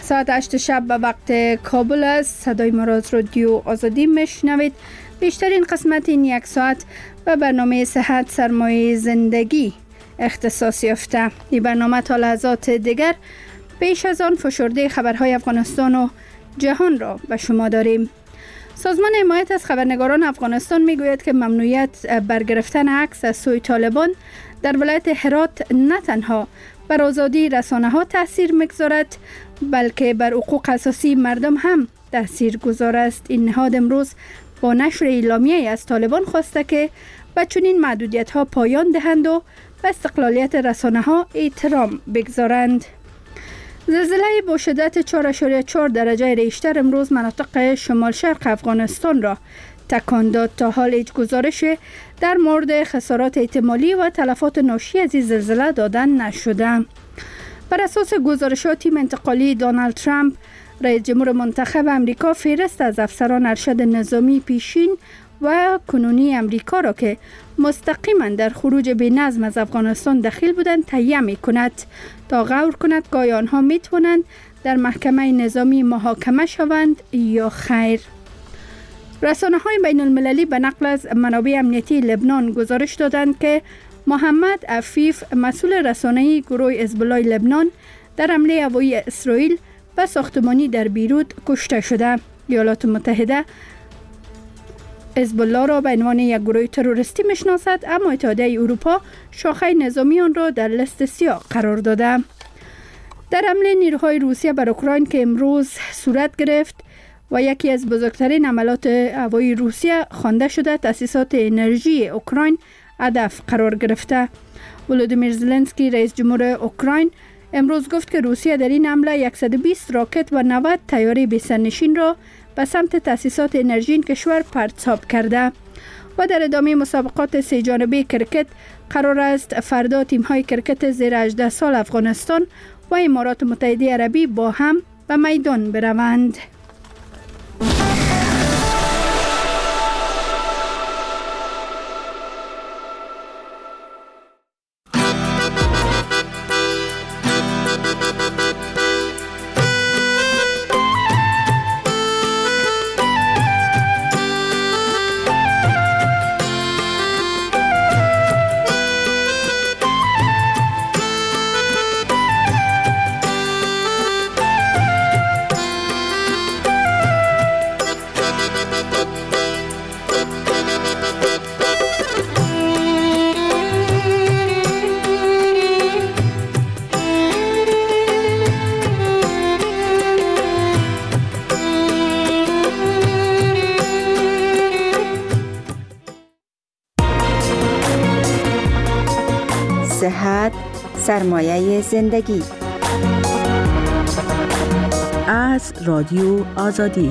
ساعت 8 شب به وقت کابل است. صدای ما را از رادیو آزادی میشنوید. بیشترین قسمت این یک ساعت به برنامه صحت سرمایه زندگی اختصاص یافته. این برنامه تا لحظات دیگر پیش از آن فشرده خبرهای افغانستان و جهان را به شما داریم. سازمان حمایت از خبرنگاران افغانستان میگوید که ممنوعیت برگرفتن عکس از سوی طالبان در ولایت هرات نه تنها بر آزادی رسانه ها تاثیر میگذارد بلکه بر حقوق اساسی مردم هم تاثیر گذار است. این نهاد امروز با نشر اعلامیه از طالبان خواسته که به چنین محدودیت ها پایان دهند و به استقلالیت رسانه ها احترام بگذارند. زلزله با شدت 4.4 درجه ریشتر امروز مناطق شمال شرق افغانستان را تکان داد. تا حال هیچ گزارش در مورد خسارات احتمالی و تلفات ناشی از این زلزله دادن نشده. بر اساس گزارشات تیم انتقالی دونالد ترامپ رئیس جمهور منتخب امریکا فهرست از افسران ارشد نظامی پیشین و کنونی امریکا را که مستقیما در خروج بی‌نظم از افغانستان دخیل بودند تهیه می‌کند تا غور کند که آیا آنها می‌توانند در محکمه نظامی محاکمه شوند یا خیر. رسانه‌های بین‌المللی به نقل از منابع امنیتی لبنان گزارش دادند که محمد عفیف مسئول رسانه‌ای گروه حزب الله لبنان در حمله هوایی اسرائیل به ساختمانی در بیروت کشته شده. ایالات متحده حزب الله را به عنوان یک گروه تروریستی میشناسد، اما اتحادیه اروپا شاخه نظامی آن را در لیست سیاه قرار داده. در حمله نیروهای روسیه بر اوکراین که امروز صورت گرفت و یکی از بزرگترین حملات هوایی روسیه خوانده شده، تأسیسات انرژی اوکراین هدف قرار گرفته. ولودیمیر زلنسکی رئیس جمهور اوکراین امروز گفت که روسیه در این حمله 120 راکت و 90 طیاره بی‌سرنشین را به سمت تأسیسات انرژی این کشور پرتاب کرده. و در ادامه مسابقات سه جانبه کرکت قرار است فردا تیم‌های کرکت زیر 18 سال افغانستان و امارات متحده عربی با هم به میدان بروند. صحت سرمایه زندگی از رادیو آزادی.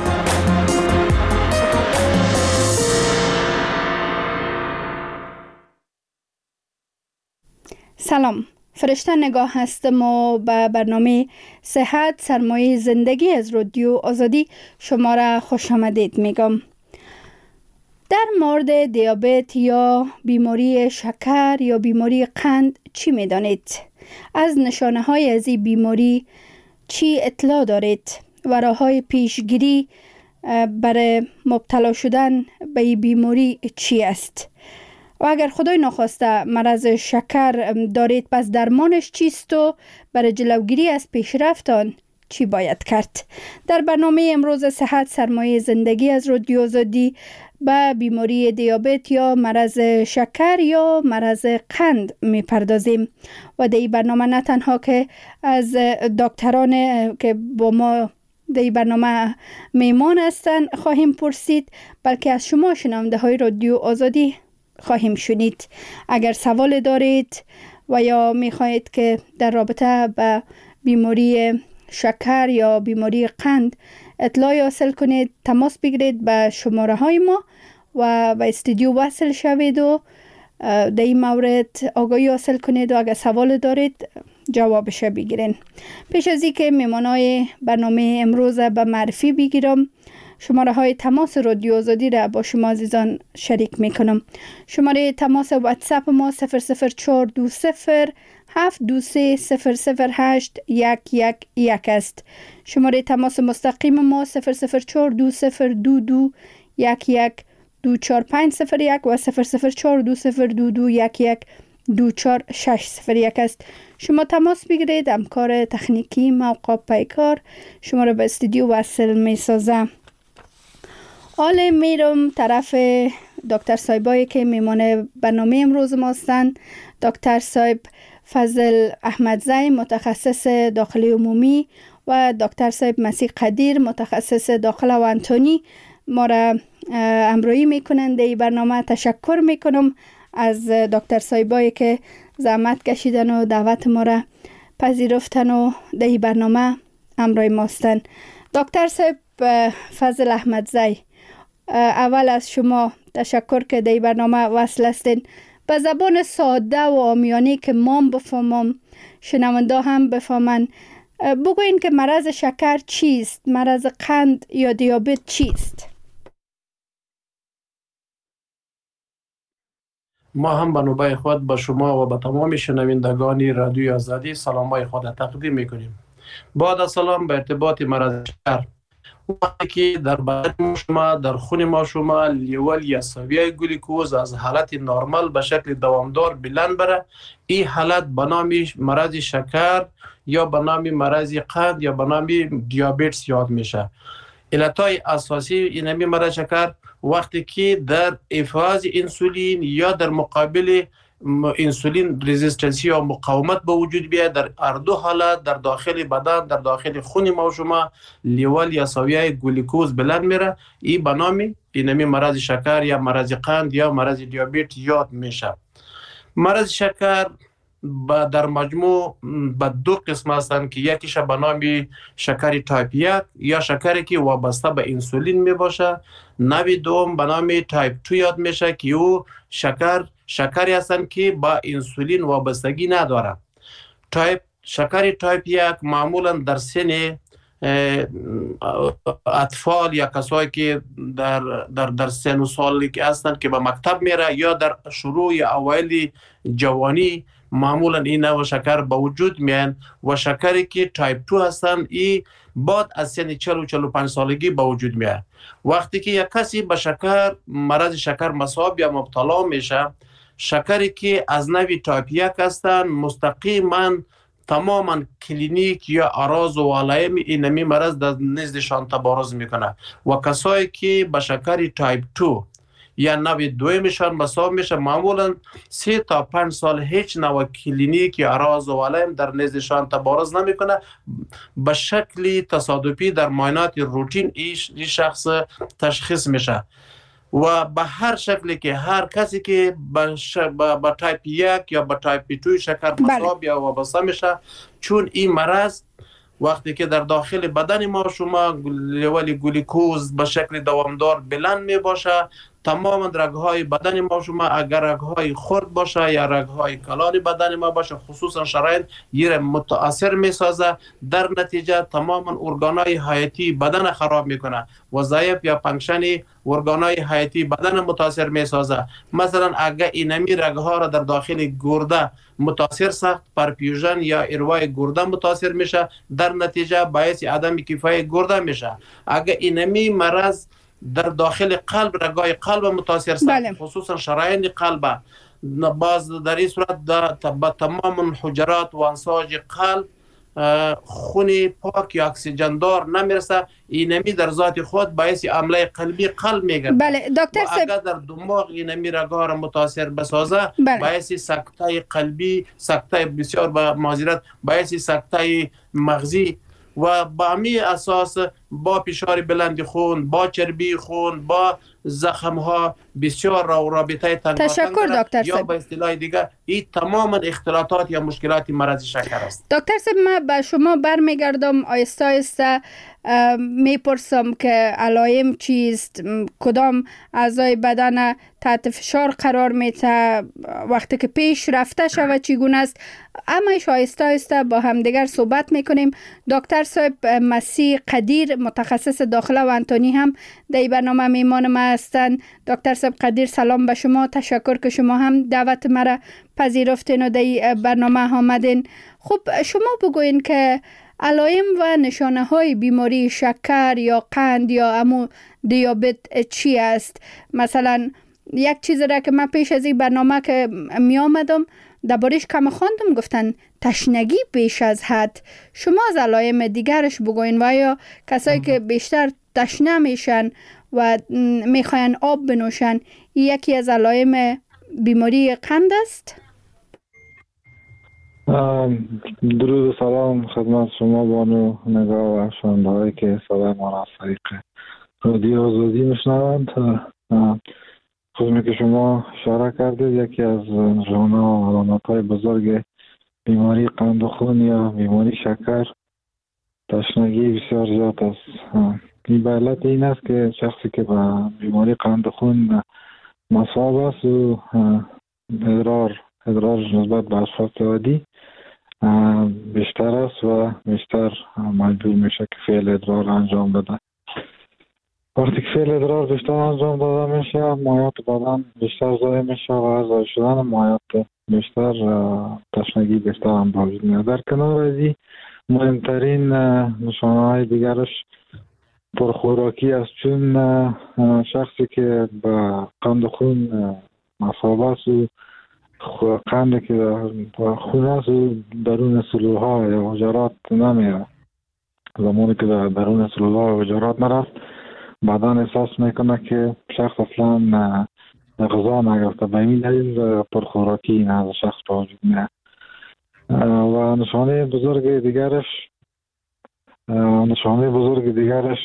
سلام، فرشته نگاه هستم و به برنامه صحت سرمایه زندگی از رادیو آزادی شما را خوش آمدید میگم. در مورد دیابت یا بیماری شکر یا بیماری قند چی میدانید؟ از نشانه های از این بیماری چی اطلاع دارید؟ و راه‌های پیشگیری برای مبتلا شدن به این بیماری چی است؟ و اگر خدای نخواسته مرض شکر دارید پس درمانش چیست و برای جلوگیری از پیشرفت آن چی باید کرد؟ در برنامه امروز صحت سرمایه زندگی از رادیو آزادی به بیماری دیابت یا مرض شکر یا مرض قند میپردازیم و در این برنامه نه تنها که از دکتران که با ما در این برنامه میمان هستند خواهیم پرسید، بلکه از شما شنونده های رادیو آزادی خواهیم شنید. اگر سوال دارید و یا میخواهید که در رابطه با بیماری شکر یا بیماری قند اطلاعی حاصل کنید، تماس بگیرید به شماره های ما و به استودیو وصل شوید و در این مورد آگاهی حاصل کنید و اگر سوال دارید جوابش بگیرین. پیش از اینکه میمانای برنامه امروز به معرفی بگیرم، شماره های تماس رادیو آزادی را با شما عزیزان شریک میکنم. شماره تماس واتساپ ما 00420 723-008-111 است. شماره تماس مستقیم ما 004-2022-1124501 و 004-2022-1124601 است. شما تماس بگیرید، همکار تکنیکی موقع پیکار شما را به استودیو وصل می سازم. حالا میرم طرف دکتر صاحبایی که میمانه برنامه امروز ما هستند. دکتر صاحب فضل احمدزی متخصص داخلی عمومی و دکتر صاحب مسیح قدیر متخصص داخل و انتونی ما را همراهی میکنند. در برنامه تشکر میکنم از دکتر صاحبایی که زحمت کشیدن و دعوت ما را پذیرفتن و در برنامه همراه ما هستند. دکتر صاحب فضل احمدزی، اول از شما تشکر که در برنامه وصل هستین. به زبان ساده و عامیانه که ما بفهمم، شنونده هم بفهمن، بگوین که مرض شکر چیست؟ مرض قند یا دیابت چیست؟ ما هم به نوبه خود با شما و به تمام شنوندگان رادیوی آزادی سلامای خود تقدیم میکنیم. بعد از سلام به ارتباط مرض شکر، وقتی که در بدن شما، در خون ما شما لیول یا سویه گلوکوز از حالت نرمال به شکل دوامدار بلند بره، این حالت به نام مرض شکر یا به نام مرض قند یا به نام دیابت یاد میشه. علتهای اساسی این مرض شکر وقتی که در افراز انسولین یا در مقابل انسولین رزिस्टنسی یا مقاومت به وجود بیاد، در هر دو حالت در داخل بدن، در داخل خون ما شما لیول یا سویه گلوکوز بلند میره، این به نام این مرض شکر یا مرض قند یا مرض دیابت یاد میشه. مرض شکر در مجموع به دو قسم هستند که یکیش به نام شکر تایپ 1 یا شکری که وابسته به انسولین می باشه، نوع دوم به نام تایپ 2 یاد میشه که او شکری هستند که با انسولین وابستگی نداره. شکر تایپ 1 معمولا در سن اطفال یا کسایی که در سن و سالی که هستند که به مکتب میره یا در شروع اوایل جوانی معمولا این نوع شکر به وجود میان و شکری که تایپ 2 هستند این بعد از سن 40 و 45 سالگی به وجود میاد. وقتی که یک کسی به مرض شکر مصاب یا مبتلا میشه، شکری که از نوع تایپ 1 هستند مستقیما تماما کلینیک یا اعراض و علائم این مرض در نزدشان تبارز میکنه و کسایی که به شکر تایپ 2 یا نوع دویمشان مصاب میشه معمولا 3 تا 5 سال هیچ نوع کلینیک یا اعراض و علائم در نزدشان تبارز نمیکنه. به شکل تصادفی در معاینات روتین این شخص تشخیص میشه و به هر شکلی که هر کسی که با تایپ 1 یا با تایپ 2 شکر مصاب یا وابسته میشه، چون این مرض وقتی که در داخل بدن ما شما لیول گلوکوز به شکل دوامدار بلند می باشه، تمام رگ‌های بدن ما شما اگر رگ‌های خرد باشه یا رگ‌های کلان بدن ما باشه، خصوصا شرايين یه متاثر میسازه، در نتیجه تمام ارگان‌های حیاتی بدن خراب میکنه، وظایف یا فانکشن ارگان‌های حیاتی بدن متاثر میسازه. مثلا اگر اینمی رگ‌ها را در داخل گرده متاثر ساخت، پرفیوژن یا اروای گرده متاثر میشه، در نتیجه باعث عدم کفایت گرده میشه. اگر اینمی مرض در داخل قلب رگای قلب متاثر ساخت، خصوصا شرايين قلب، باز در این صورت با تمام حجرات و انساج قلب خون پاک یا اکسیژن دار نمیرسه، اینمی در ذات خود باعث حمله قلبی قلب میگرده. بله دکتر صاحب، اگر در دماغ اینمی رگا را متاثر بسازه، باعث سکته قلبی، سکته بسیار با معذرت، باعث سکته مغزی و با می اساس با فشار بلند خون، با چربی خون، با زخم ها بسیار رابطه تنگاتنگ. تشکر دکتر صاحب. یا به اصطلاح دیگه این تمام اختلاطات یا مشکلات مرض شکر است. دکتر صاحب، من به شما برمیگردم، آیسته آیسته میپرسم که علائم چیست، کدام اعضای بدن تحت فشار قرار میته، وقتی که پیش رفته شود چگونه است، همش آیسته آیسته با همدیگر صحبت میکنیم. دکتر صاحب مسیح قدیر متخصص داخله و انتونی هم در برنامه میمان ما هستند. دکتر صاحب قدیر، سلام به شما. تشکر که شما هم دعوت مرا پذیرفتین و در برنامه آمدین. خب شما بگوین که علائم و نشانه های بیماری شکر یا قند یا دیابت چی است؟ مثلا یک چیز را که من پیش از این برنامه که می آمدم دربارش کم خواندم، گفتن تشنگی بیش از حد. شما از علائم دیگرش بگوین و یا کسایی که بیشتر تشنه میشن و میخواین آب بنوشن، یکی از علائم بیماری قند است؟ درود و سلام خدمت شما بانو نگاه و شنونده هایی که صدای ما را از طریق رادیو آزادی میشنوند. خودمی که شما اشاره کردید، یکی از نشانه و علامت های بزرگ بیماری قند خون یا بیماری شکر تشنگی بسیار زیاد است. این به علت این است که شخصی که با بیماری قند خون مصاب است و ادرار نسبت به اشخاص عادی بیشتر است و بیشتر مجبور میشه که فعل ادرار انجام بده. وقتی که فعل ادرار بیشتر انجام داده میشه، مایعات بدن بیشتر ضایع میشه و از ضایع شدن مایعات بیشتر تشنگی بیشتر هم به وجود میاد. در کنار از این مهمترین نشانه های دیگرش پرخوراکی است، چون شخصی که با قند خون مصاب است و قند که خون است و درون سلولها یا حجرات نمیره. زمانی که در درون سلولها و حجرات نرفت، بدن احساس میکنه که شخص اصلا غذا نگرفته، به این دلیل پرخوراکی این از شخص به وجود میاد. و نشانه بزرگ دیگرش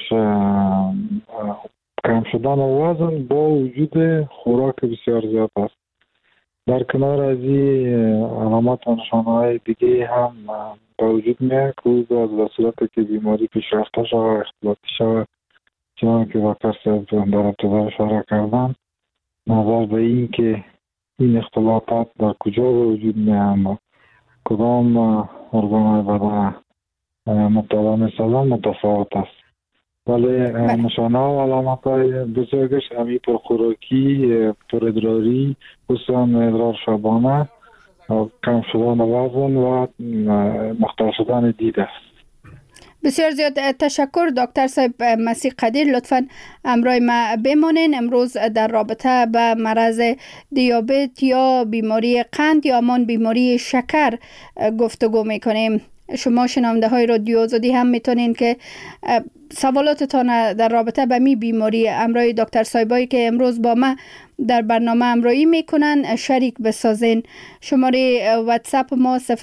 کم شدن وزن با وجود خوراک بسیار زیاد است. در کنار از این علامات و نشانه های دیگه هم به وجود میاد که به صورت که بیماری پیشرفته شود، اختلاطی شود، چنان که دکتر صاحب در ابتدا اشاره کردن، نظر به این که این اختلاطات در کجا به وجود میاد، کدام ارگان بدن مبتلا می‌شوند متفاوت است. ولی نشانه و علامت های بزرگش همی پرخوراکی، پرادراری، خصوصا ادرار شبانه، کم شدن وزن و مختل شدن دید است. بسیار زیاد تشکر دکتر صاحب مسیح قدیر. لطفاً همراه ما بمانین. امروز در رابطه به مرض دیابت یا بیماری قند یا همان بیماری شکر گفتگو میکنیم. شما شنونده های رادیو آزادی هم میتونین که سوالاتتان در رابطه به می بیماری همراه دکتر صاحبایی که امروز با ما در برنامه همراهی میکنن شریک بسازین. شماره واتساپ ما 0042072300811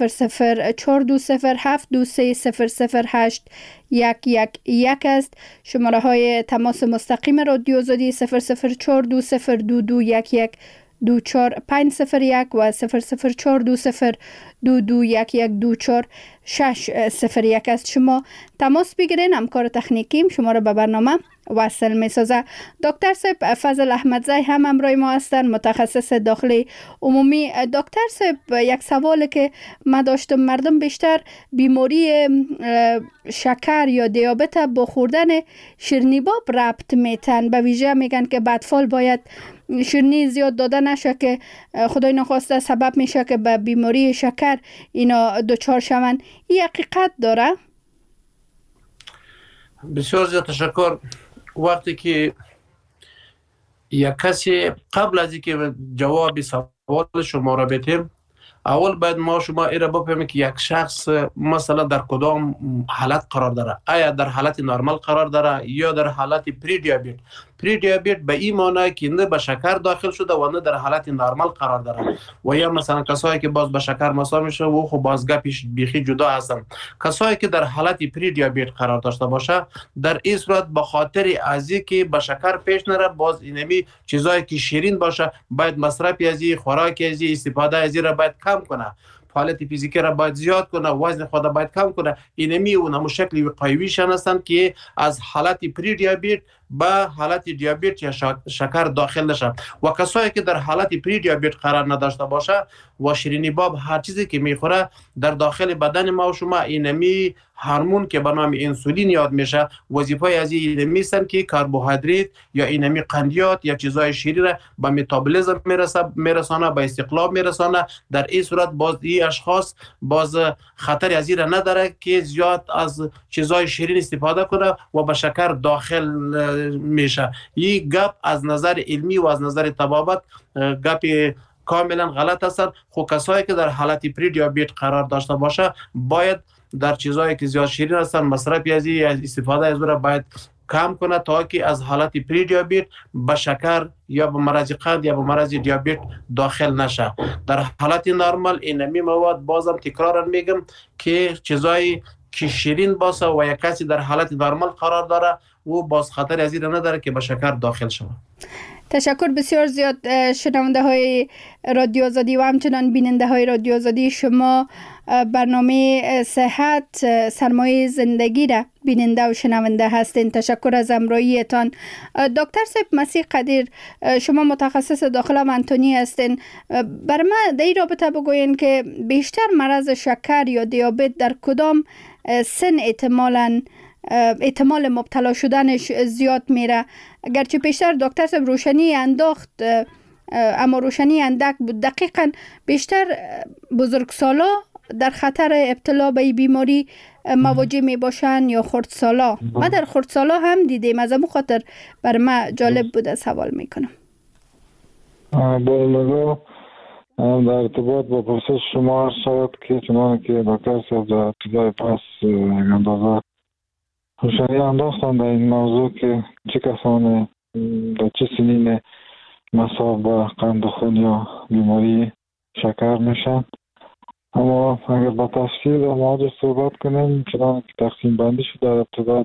است. شماره های تماس مستقیم رادیو آزادی 00420221124 501 و 00420221124 است. شما تماس بگیرین، همکار تکنیکیم شما را به برنامه وصل می سازه. دکتر صاحب فضل احمدزی هم همراه ما هستن، متخصص داخلی عمومی. دکتر صاحب یک سوال که من داشتم، مردم بیشتر بیماری شکر یا دیابت با خوردن شیرینی باب ربط میتن، به ویژه میگن که بدفال باید شیرینی زیاد داده نشه که خدای نخواسته سبب میشه که به بیماری شکر اینا دچار شوند. این حقیقت داره؟ بسیار زیاد تشکر. وقتی که یک کسی قبل از اینکه جواب سوال شما را بدیم، اول باید ما شما ایره بفهمیم که یک شخص مثلا در کدام حالت قرار داره. آیا در حالت نرمال قرار داره یا در حالت پری دیابت. پری دیابت به این معنی که نه به شکر داخل شده و نه در حالت نرمال قرار داره. و یا مثلا کسایی که باز به شکر مصاب میشه و خب باز گپش بیخی جدا هستن. کسایی که در حالت پری دیابت قرار داشته باشه، در این صورت به خاطر از اینکه به شکر پیش نره، باز اینمی چیزایی که شیرین باشه باید مصرف از این، خوراک از این، استفاده از این را باید کم کنه. فعالیت فیزیکی را باید زیاد کنه، وزن خود را باید کم کنه. اینمی اونم شکل وقایویشان هستند که از حالت پری دیابت به حالت دیابت یا شکر داخل نشه. و کسایی که در حالت پری دیابت قرار نداشته باشه و شیرینی باب هر چیزی که میخوره در داخل بدن ما و شما اینمی هورمون که به نام انسولین یاد میشه وظیفه از این میسن که کربوهیدرات یا اینمی قندیات یا چیزای شیرین را به متابولیسم میرسانه، به استقلاب میرسانه. در این صورت باز این اشخاص باز خطر از این نداره که زیاد از چیزای شیرین استفاده کنه و به شکر داخل میشه. این گپ از نظر علمی و از نظر طبابت گپ کاملا غلط است. خب کسایی که در حالت پری دیابت قرار داشته باشه باید در چیزایی که زیاد شیرین هستن مصرف از استفاده از اون باید کم کنه تا که از حالت پری دیابت به شکر یا به مرض قند یا به مرض دیابت داخل نشه. در حالت نرمال اینمی مواد بازم تکرارا میگم که چیزایی که شیرین باشه و یک کسی در حالت نرمال قرار داره و باز خطر از این نداره که به شکر داخل شود. تشکر بسیار زیاد شنونده های رادیو آزادی و همچنان بیننده های رادیو آزادی. شما برنامه صحت سرمایه زندگی را بیننده و شنونده هستین. تشکر از همراهیتان. دکتر صاحب مسیح قدیر، شما متخصص داخل منطقی هستین. بر ما در این رابطه بگوین که بیشتر مرض شکر یا دیابت در کدام سن احتمال مبتلا شدنش زیاد میره؟ اگرچه پیشتر دکتر صاحب روشنی انداخت اما روشنی اندک بود. دقیقاً بیشتر بزرگسالا در خطر ابتلا به بیماری مواجه می باشن یا خردسالا؟ ما در خردسالا هم دیدیم، از امو خاطر بر ما جالب بوده سوال میکنم. بله، در ارتباط با پرسش شما عرض شود که چنانه که دکتر صاحب در ابتدای پس اندازه روشنی انداختن در این موضوع که چه کسانی در چه سنین مصاب به قند خون یا بیماری شکر میشن. اما اگر با تفصیل در موضوع صحبت کنیم، چنانه که تقسیم بندی شده در ابتدا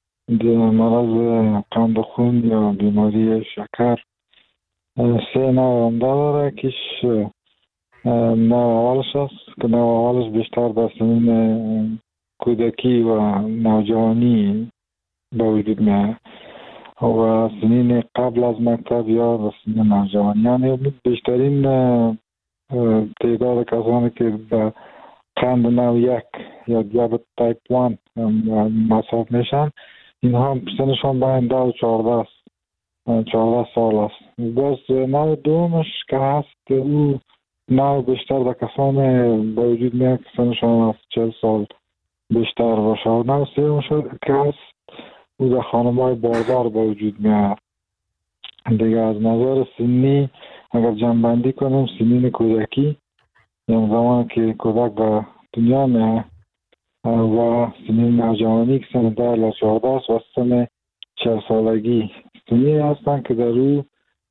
مرض قند خون یا بیماری شکر سه نوع عمده داره. کش نوع اولش است که نوع اولش بیشتر در سنین کودکی و نوجوانی به وجود میاد و سنین قبل از مکتب یا و سنین نوجوانی، یعنی بیشترین تعداد کسانی که به قند نوع یک یا دیابت تایپ 1 مصاب میشن، اینها سنشان بین 10 و 14 سال است. باز نوع دومش که هست، او نوع بیشتر در کسان به وجود میاد که سنشان از 40 سال بیشتر باشه. و نوع سوم شد که هست او در خانم‌های باردار به وجود میاد. دیگه از نظر سنی اگر جمع‌بندی کنیم، سنین کودکی یعنی زمانی که کودک به دنیا میاد و سنین نوجوانی که سن 10 الی 14 است و سن 40 سالگی سنینی هستند که در او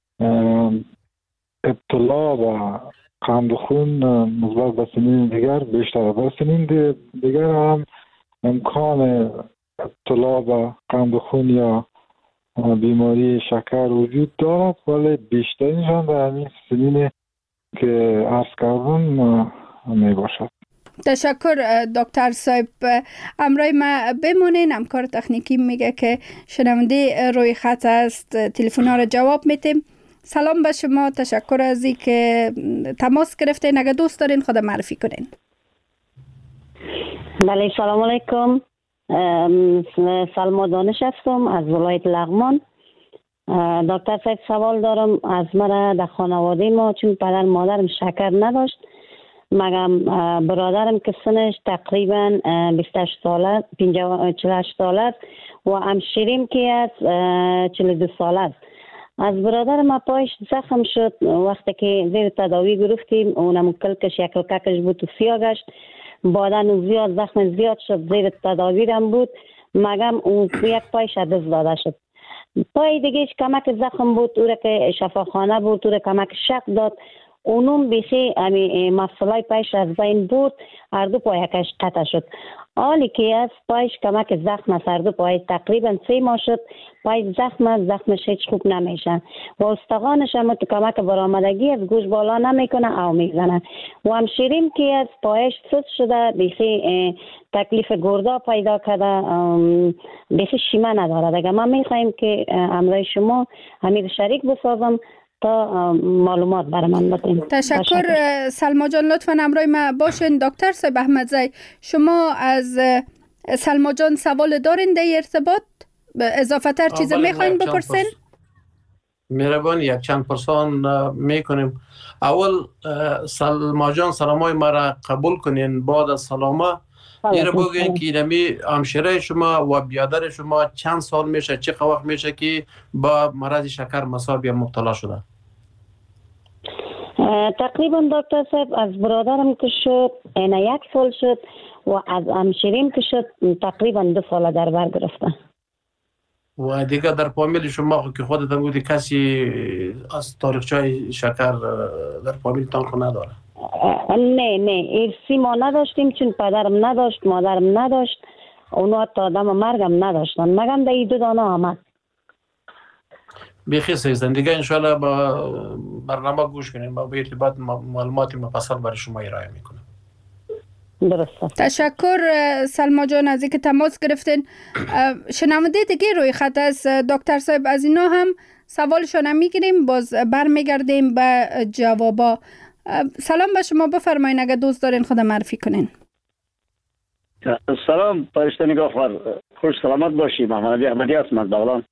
ابتلا به قند خون نسبت به سنین دیگر بیشتر است. سنین دیگر هم امکان ابتلا به قند خون یا بیماری شکر وجود دارد، ولی بیشترینشان در همین سنین که عرض کردم می باشد. تشکر دکتر صاحب. امروز ما بمونین، همکار تکنیکی میگه که شنونده روی خط است، تلفن ها را جواب میتیم. سلام به شما، تشکر از این که تماس گرفتین. اگه دوست دارین خود معرفی کنین. بله، سلام علیکم. سلما دانش هستم از ولایت لغمان. دکتر صاحب سوال دارم. از من در خانواده ما چون پدر مادرم شکر نداشت، مگم برادرم که سنش تقریبا 28 ساله 48 ساله است و همشیریم که از 42 ساله است. از برادر ما پایش زخم شد وقتی که زیر تداوی گرفتیم، اونم کلکش یکلکش بود و سیاه گشت. بعدن زیاد زخم زیاد شد، زیر تداوی هم بود، مگم اون یک پایش دست داده شد. پای دیگه کمک زخم بود، او را که شفاخانه بود، او را کمک شق داد، اونم بیخی مفصلای پایش از بین بود، هر دو پایکش قطع شد. حالی که از پایش کمک زخم از هر دو پای تقریبا 3 ماه شد، پای زخمش هیچ خوب نمیشن و استخوانش هم تو کمک برآمدگی از گوش بالا نمیکنه او میزنه و همشیریم که از پایش سوز شده، بیخی تکلیف گردا پیدا کرده، بیخی شیمه نداره. دیگه ما میخوایم که امروز شما همین شریک بسازم تا معلومات برای من بدین. تشکر سلما جان، لطفا همراه ما باشین. دکتر صاحب احمدزی، شما از سلما جان سوال دارین در ارتباط؟ اضافه تر چیز میخواین بپرسین؟ مهربان یک چند پرسان میکنیم. اول سلما جان سلامای ما را قبول کنین. بعد از سلامه یه بگین که اینمی همشیره شما و بیادر شما چند سال میشه، چه وقت میشه که با مرض شکر مصاب یا مبتلا شده؟ تقریبا دکتر صاحب از برادرم که شد این 1 سال شد و از همشیریم که شد تقریبا 2 سال در بر گرفتن. و دیگه در فامیل شما که خودتان گفتی کسی از تاریخچه شکر در فامیلتان خود نداره؟ نه ارسی ما نداشتیم، چون پدرم نداشت، مادرم نداشت، اونو حتی آدم مرگم نداشتن، مگم در 2 دانه آمد. بیخی سیستن دیگه انشاءالله با برنامه گوش کنیم، با ارتباط معلوماتی مفصل برای شما ارائه میکنم. درسته. تشکر سلما جان از اینکه تماس گرفتین. شنونده دیگه روی خط از دکتر صاحب، از اینا هم سوالشون میگیریم، باز برمیگردیم به جوابا. سلام به شما، بفرمایین اگه دوست دارین خود معرفی کنین. سلام فرشته نگاهخوار، خوش سلامت باشی. محمد علی احمدی هستم از بغلان.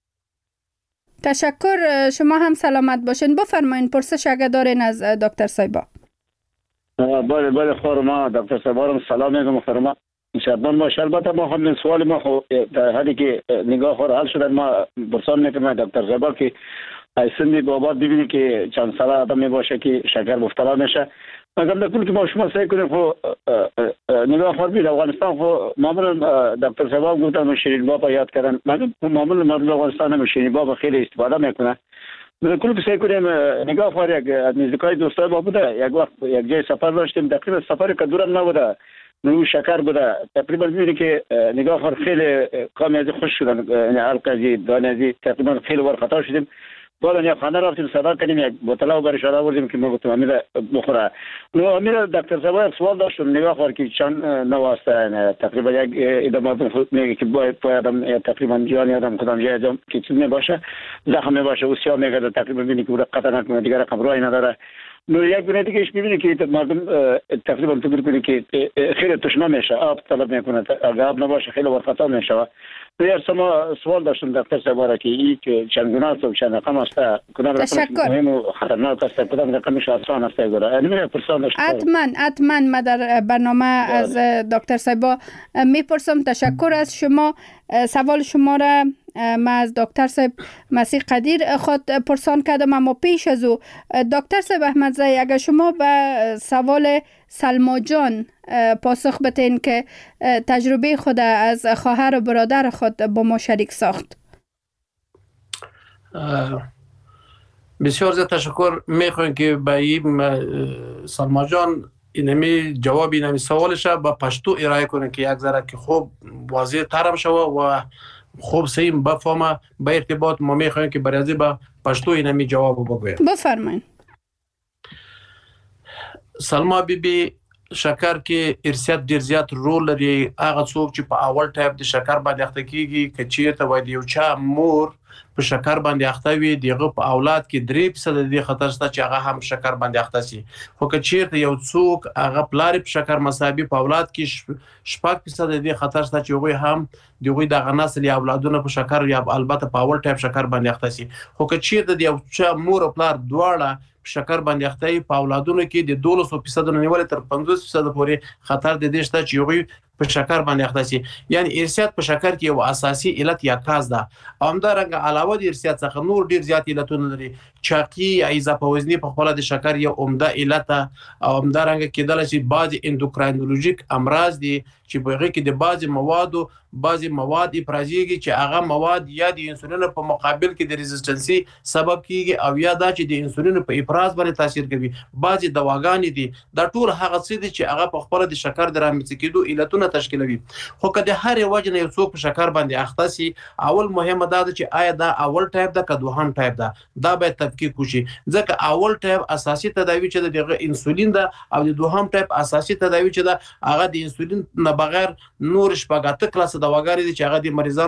تشکر، شما هم سلامت باشین. بفرمایین پرسش اگه دارین از دکتر صاحبا. بله خور ما دکتر صاحبارم سلام میگم محترم. شادمان باشه. البته ما همین سوال ما خو حالی که نگاهخوار حل شدن ما پرسان میکنم دکتر صاحبا که سندی بابا ببینی که چند ساله آدم باشه که شکر مبتلا میشه. مگر در کل که ما شما سعی کنیم خو نگاهخوار بید افغانستان خو معمولا دکتر صاحبا گفتن شیرین بابا یاد کردن. مگر معمولا مردم افغانستان هم شیرین بابا خیلی استفاده میکنه. کل که سعی کنیم نگاهخوار یک از نزدیکای دوستای ما بوده، یک وقت یک جای سفر داشتیم، تقریبا سفر که دورم نبوده، نو شکر بوده. تقریبا میبینی که نگاهخوار خیلی کامی از خوش شدن، یعنی حلقه دانه تقریبا خیلی ور خطا شدیم. بالا یک خانه رفتیم صدا کردیم، یک بوتل برش آوردیم که ما گفتم امیر بخوره. نو امیر دکتر صاحب یک سوال داشتم نگاهخوار که چند نواسته تقریبا یک ادامه خود میگه که باید آدم تقریبا جانی آدم کدام جای آدم که چیز میباشه زخم میباشه و سیاه میگه تقریبا ببینی که قطع نکنه دیگه رقم رای نداره. نو یک بینه دیگه اش میبینی که مردم تقریبا تو بینی که خیلی تشنه میشه، آب طلب میکنه، اگه آب نباشه خیلی ور خطا میشه. یه سوال داشتم دکتر صاحب که این که چند گونه است و چند رقم است، کدام رقم مهم و خطرناک است، کدام رقمش آسان است گره. یعنی پرسان داشتم. حتما ما در برنامه از دکتر صاحب میپرسم. تشکر از شما. سوال شما را ما از دکتر صاحب مسیح قدیر خود پرسان کردم، اما پیش از او دکتر صاحب احمدزی اگر شما به سوال سلما جان پاسخ بتین که تجربه خود از خواهر و برادر خود با ما شریک ساخت. بسیار زیاد تشکر میخوایم که به این سلما جان اینمی جواب اینمی سوالش با پشتو ارائه کنه که یک ذره که خوب واضح ترم شوه و خوب سیم بفهمه. به ارتباط ما میخوایم که برای با پشتو اینمی جواب بگویم. بفرمایید. سلما بیبی شکر که ارثیت ډیر زیات رول لري. هغه څوک چې په اول ټایپ د شکر باندې اخته کیږي که چیرته وای دی یو چا مور په شکر باندې اخته وي دغه په اولاد کې 3% د خطر شته چې هغه هم شکر باندې اخته شي. خو که چیرته یو څوک هغه پلار په شکر مصابي په اولاد کې 6% د خطر شته چې هغه هم دغه د غنسل یا اولادونه په شکر یا البته په اول ټایپ شکر باندې اخته شي. خو که چیرته د یو چا مور او پلار دواړه شکر باندې اخته په اولادونو کې د 200% نیول تر 50% پورې خطر د دې شته چې یو په شکر باندې اخته شي. یعنی ارثیات په شکر کې یو اساسي علت یا کاز ده. همدارنګه علاوه د ارثیات څخه نور ډیر زیات علتونه لري. چاقي یا اضافه وزنی په خپل د شکر یو عمده علت او همدارنګه کېدل چې بعض اندوکراینولوژیک امراض دي چې په هغه کې د بعض مواد افرازيږي چې هغه مواد یا د انسولین په مقابل کې د ريزिस्टنسي سبب کیږي او یا دا چې د انسولین په افراز باندې تاثیر کوي. بعض دواګانې دي دا ټول هغه څه دي چې هغه په خپل د شکر د رامنځته کېدو علتونه تشکیلوي. خو که د هر وجه نه یو څوک په شکر باندې اخته سي، اول مهمه دا ده چې آیا دا اول ټایپ ده که دوهم ټایپ ده، دا باید تفکیک وشي. ځکه اول ټایپ اساسي تداوی چې د انسولین ده او د دوهم ټایپ اساسي تداوی چې ده هغه د انسولین نه بغیر نور شپږاته کلاس دواګانې دي چې هغه د مریضانو ته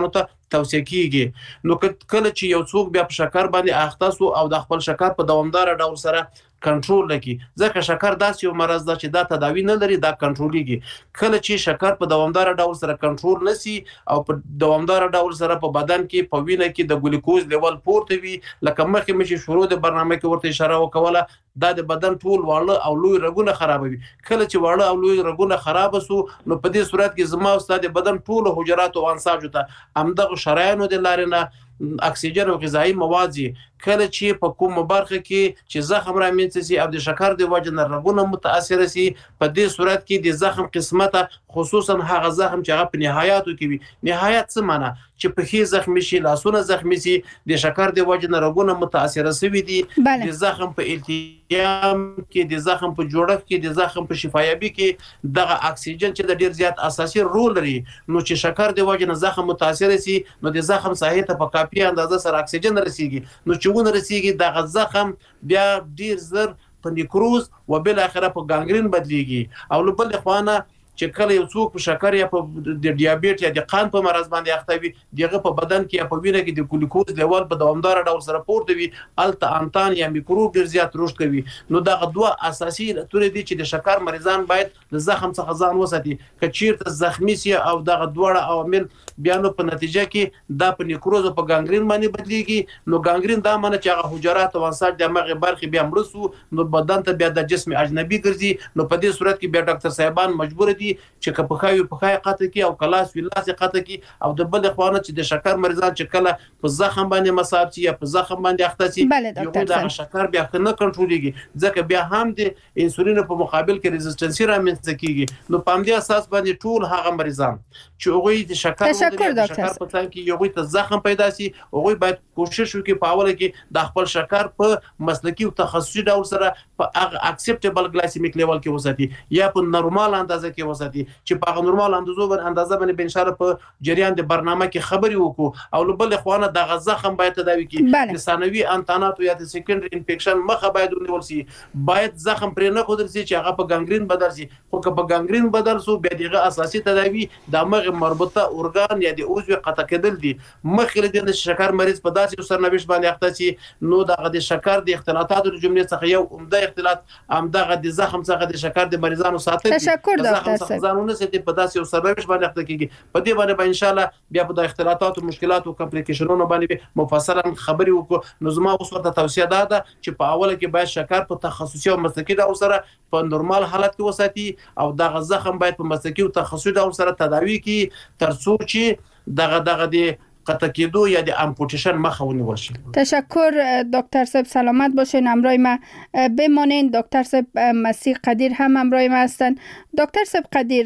توصیه کیږي. نو کله چې یو څوک بیا په شکر باندې اخته سو او د خپل شکر په دوامدار ډول سره کنټرول لکي، ځکه شکر داسې یو مرض ده چې دا تداوی نه لري، دا کنټرولېږي. کله چې شکر په دوامدار ډول سره کنټرول نسی او په دوامدار ډول سره په بدن کې په وینه کې د ګلوکوز لیول پورته وي، لکه مخکې مې شروع د برنامه کې ورته اشاره وکوله، دا د بدن ټول واړه او لوی رګونه خرابوي. کله چې واړه او لوی رګونه خراب سو نو په دې صورت کې زما او ستاسو د بدن ټول حجرات او انساجو ته همدغه شرایطو د لارې نه اکسیجن او غذایی مواد کله چې په کوم برخه کې چې زخم رامنځته سي او د شکر د وجه نه رګونه متاثر سي، په دې صورت کې د زخم قسمته خصوصا هغه زخم چې هغه په نهایتو کې وي، نهایت څه معنی چې په هي زخمی شي، لاسونه زخمی سي، د شکر د وجه نه رګونه متاثر سوي دي، د زخم په التیام کې، د زخم په جوړښت کې، د زخم په شفایابي کې دغه اکسیجن چې د ډیر زیات اساسي رول لري. نو چې شکر د وجه نه زخم متاثر سي نو د زخم ساحې ته په کافي اندازه سره اکسیجن رسیږي، نو چې ونه رسیږي دغه زخم بیا ډیر زر په نیکروز و بل اخره په ګانګرین بدلیږي. او بل خوانه چې کله یو څوک په شکر یا په د ډیابیټ یا د قند په مرض باندې اخته وي، دغه په بدن کې یا په وینه کې د ګلوکوز لیول په دوامدار ډول سره پورته وي، الته انتان یا میکروب ډیر زیات رشد کوي. نو دغه دوه اساسي علتونه دي چې د شکر مریضان باید د زخم څخه ځان وساتي. که چیرته زخمی سي او دغه دوه عوامل بیانو په نتیجه کې دا په نیکروز او په ګانګرین باندې بدلیږي، نو ګانګرین دا معنی چې هغه حجرات او انساج د مغه برخې بیا مرسو، نو بدن ته بیا د جسم اجنبي ګرځي. نو په دې صورت کې بیا ډاکټر صاحبان مجبور دي چې که په خایو په خای قطه کې او کلاس ویلاس قطه کې، او د بل خوانه چې د شکر مریضان چې کله په زخم باندې مصاب شي یا په زخم باندې اخته شي، یو د شکر بیا نه کنټرولېږي، ځکه بیا هم د انسولین په مقابل کې ریزिस्टेंस رامنځته کیږي. نو په همدې اساس باندې ټول هغه مریضان چې هغوی د شکر په ځای کې یو ته زخم پیدا شي، هغوی باید کوشش وکړي په اوله کې د خپل شکر په مسلکی او تخصصي ډول سره په هغه اکسپټیبل ګلایسیمیک لیول کې وساتي یا په نورمال اندازه کې وساتي، چې په هغه نورمال اندازه باندې به ان شاء الله په جریان د برنامه کې خبري وکړو. او بل خوانه د زخم باید تداوي کړي، د ثانوي انتانات یا د سیکنډري انفیکشن مخه باید ونیول شي، باید زخم پرې نه خودل شي چې هغه په ګانګرین بدل شي. خو که په ګانګرین بدل شو بیا دغه اساسي تداوی د مغز مربوطه ارګان یا د عضو قطع کېدل دي. مخکې د شکر مریض په داسې سرنوشت باندې اخته شي، نو دغه د شکر د اختلاطاتو د جملې څخه یو عمده اختلاط همدغه د زخم څخه د شکر د مریضانو ساتل. تشکر ډاکټر صاحب. ځانونه ستې په داسې سرنوشت باندې اخته کیږي. په دې باندې به ان شاء الله بیا په د اختلاطات او مشکلات او کمپلیکیشنونو باندې مفصلا خبري وکړو. نو زما اوس ورته توصیه ده چې په اوله کې باید شکر په تخصصي او مسلکي ډول سره په نورمال حالت کې وساتي، او دغه زخم باید په مسلکي او تخصصي ډول سره تداوی کی ترڅو چې دغه د قطع کېدو یا د امپوټیشن مخه ونیول شي. تشکر دکتر صاحب، سلامت باشین. همراه ما بمانین. دکتر صاحب مسیح قدیر هم همراه ما هستن. دکتر صاحب قدیر،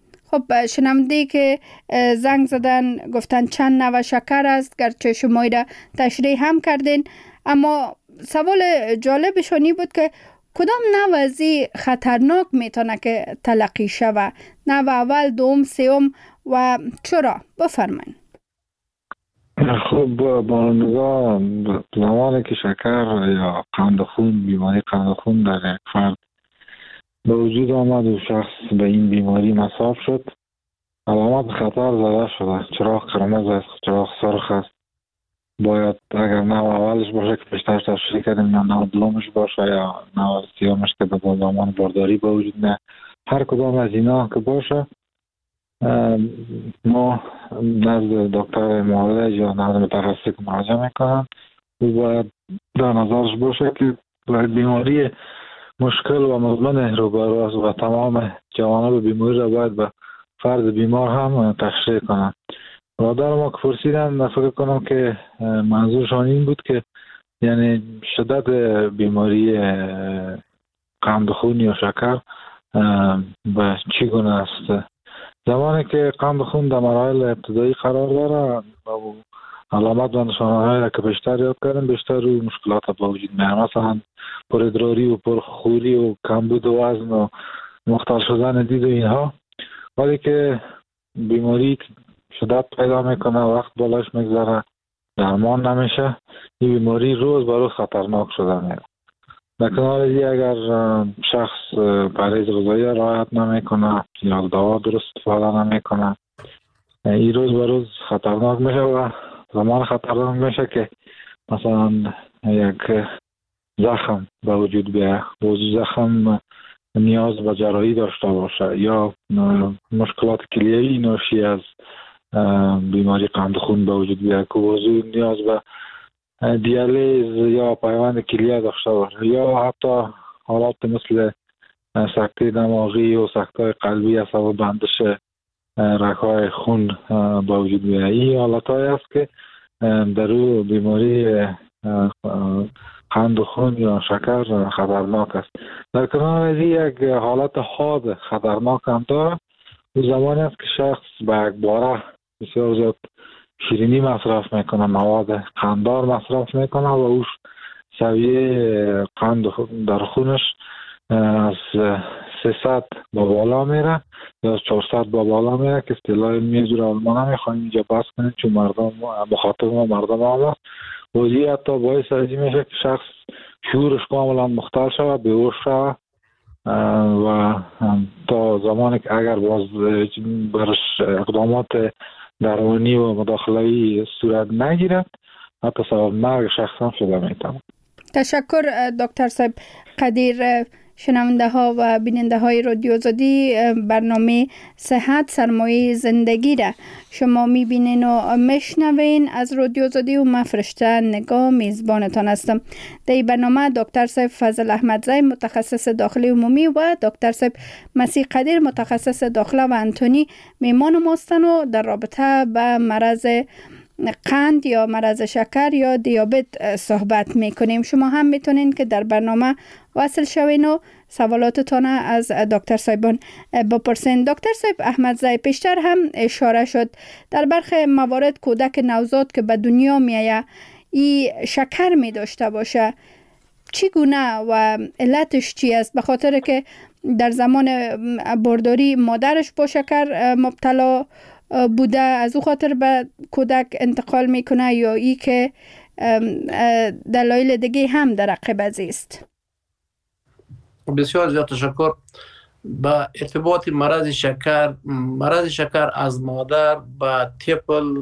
خب شنونده که زنگ زدن گفتن چند نوع شکر است، گرچه شما را تشریح هم کردین، اما سوال جالبشانی بود که کدام نوع ازی خطرناک میتونه که تلقی شود؟ نوع اول، دوم، سوم و چرا؟ بفرمایید. خب با نگاه زمانی که شکر یا قند خون، بیماری قند خون در یک فرد به وجود آمد و شخص به این بیماری مصاب شد، علامت خطر زده شده، چراغ قرمز است، چراغ سرخ است، باید اگر نوع اولش باشه که بیشتر تشریح کردیم یا نوع دومش باشه یا نوع سیامش که به زمان بارداری به وجود نه، هر کدام از اینا که باشه ما نزد دکتر معالج یا نزد متخصص که مراجعه میکنن و باید در نظرش باشه که بیماری مشکل و مزمن روبرو است و تمام جوانب بیماری را باید به فرد بیمار هم تشریح کنن. برادر ما که پرسیدن، فکر کنم که منظورشان این بود که یعنی شدت بیماری قند خون یا شکر به چگونه است. زمانی که قند خون در مراحل ابتدایی قرار داره، علامت و نشانه‌هایی را که بیشتر یاد کردیم، بیشتر روی مشکلات به وجود میاد، مثلا پرادراری و پرخوری و کمبود وزن و مختل شدن دید و اینها. ولی که بیماری شدت پیدا میکنه، وقت بالاش میگذره، درمان نمیشه، این بیماری روز به روز خطرناک شده میره. در کنار دیگه اگر شخص پرهیز غذایی رعایت نمیکنه یا دوا درست استفاده نمیکنه این روز به روز خطرناک میشه و زمان خطرناک میشه که مثلا یک زخم به وجود بیاید و زخم نیاز به جراحی داشته باشه یا مشکلات کلیوی ناشی از بیماری قند خون به وجود بیاید که وضوع نیاز به دیالیز یا پیوند کلیه داشته باشه یا حتی حالات مثل سکته دماغی و سکته قلبی از سبب بندش رگ‌های خون به وجود بیاید. این حالت‌هایی است که در او بیماری قند خون یا شکر خطرناک است. در کنار از یک حالت حاد خطرناک هم داره. او زمانی است که شخص به یک باره بسیار زیاد شیرینی مصرف میکنه، مواد قنددار مصرف میکنه و اوش سویه قند در خونش از 300 با بالا میره یا از 400 با بالا میره که اصطلاح علمی آلمان نمیخوایم اینجا بحث کنیم چون مردم مخاطب ما مردم هم است. وضعی حتی باعث ازی میشه که شخص شعورش کاملا مختل شود، بیهوش شود و تا زمانی که اگر باز برش اقدامات درمانی و مداخله‌ای صورت نگیرد حتی سبب مرگ شخص هم شده میتواند. تشکر دکتر صاحب قدیر. شنونده ها و بیننده های رادیو آزادی، برنامه صحت سرمایه زندگی را شما میبینین و میشنوین از رادیو آزادی و من فرشته نگاه میزبانتان هستم. در این برنامه دکتر صاحب فضل احمدزی متخصص داخلی عمومی و دکتر صاحب مسیح قدیر متخصص داخله و انتونی میمان ماستن و در رابطه به مرض قند یا مرض شکر یا دیابت صحبت میکنیم. شما هم میتونین که در برنامه وصل شوین و سوالاتتان از دکتر صاحبان بپرسین. دکتر صاحب احمدزی، پیشتر هم اشاره شد در برخی موارد کودک نوزاد که به دنیا میایه ای شکر می داشته باشه. چگونه و علتش چی است؟ به خاطر که در زمان بارداری مادرش با شکر مبتلا بوده از او خاطر به کودک انتقال میکنه یا ای که دلایل دیگه هم در عقب است؟ بسیار زیاد تشکر. با ارتباط مرض شکر از مادر به طفل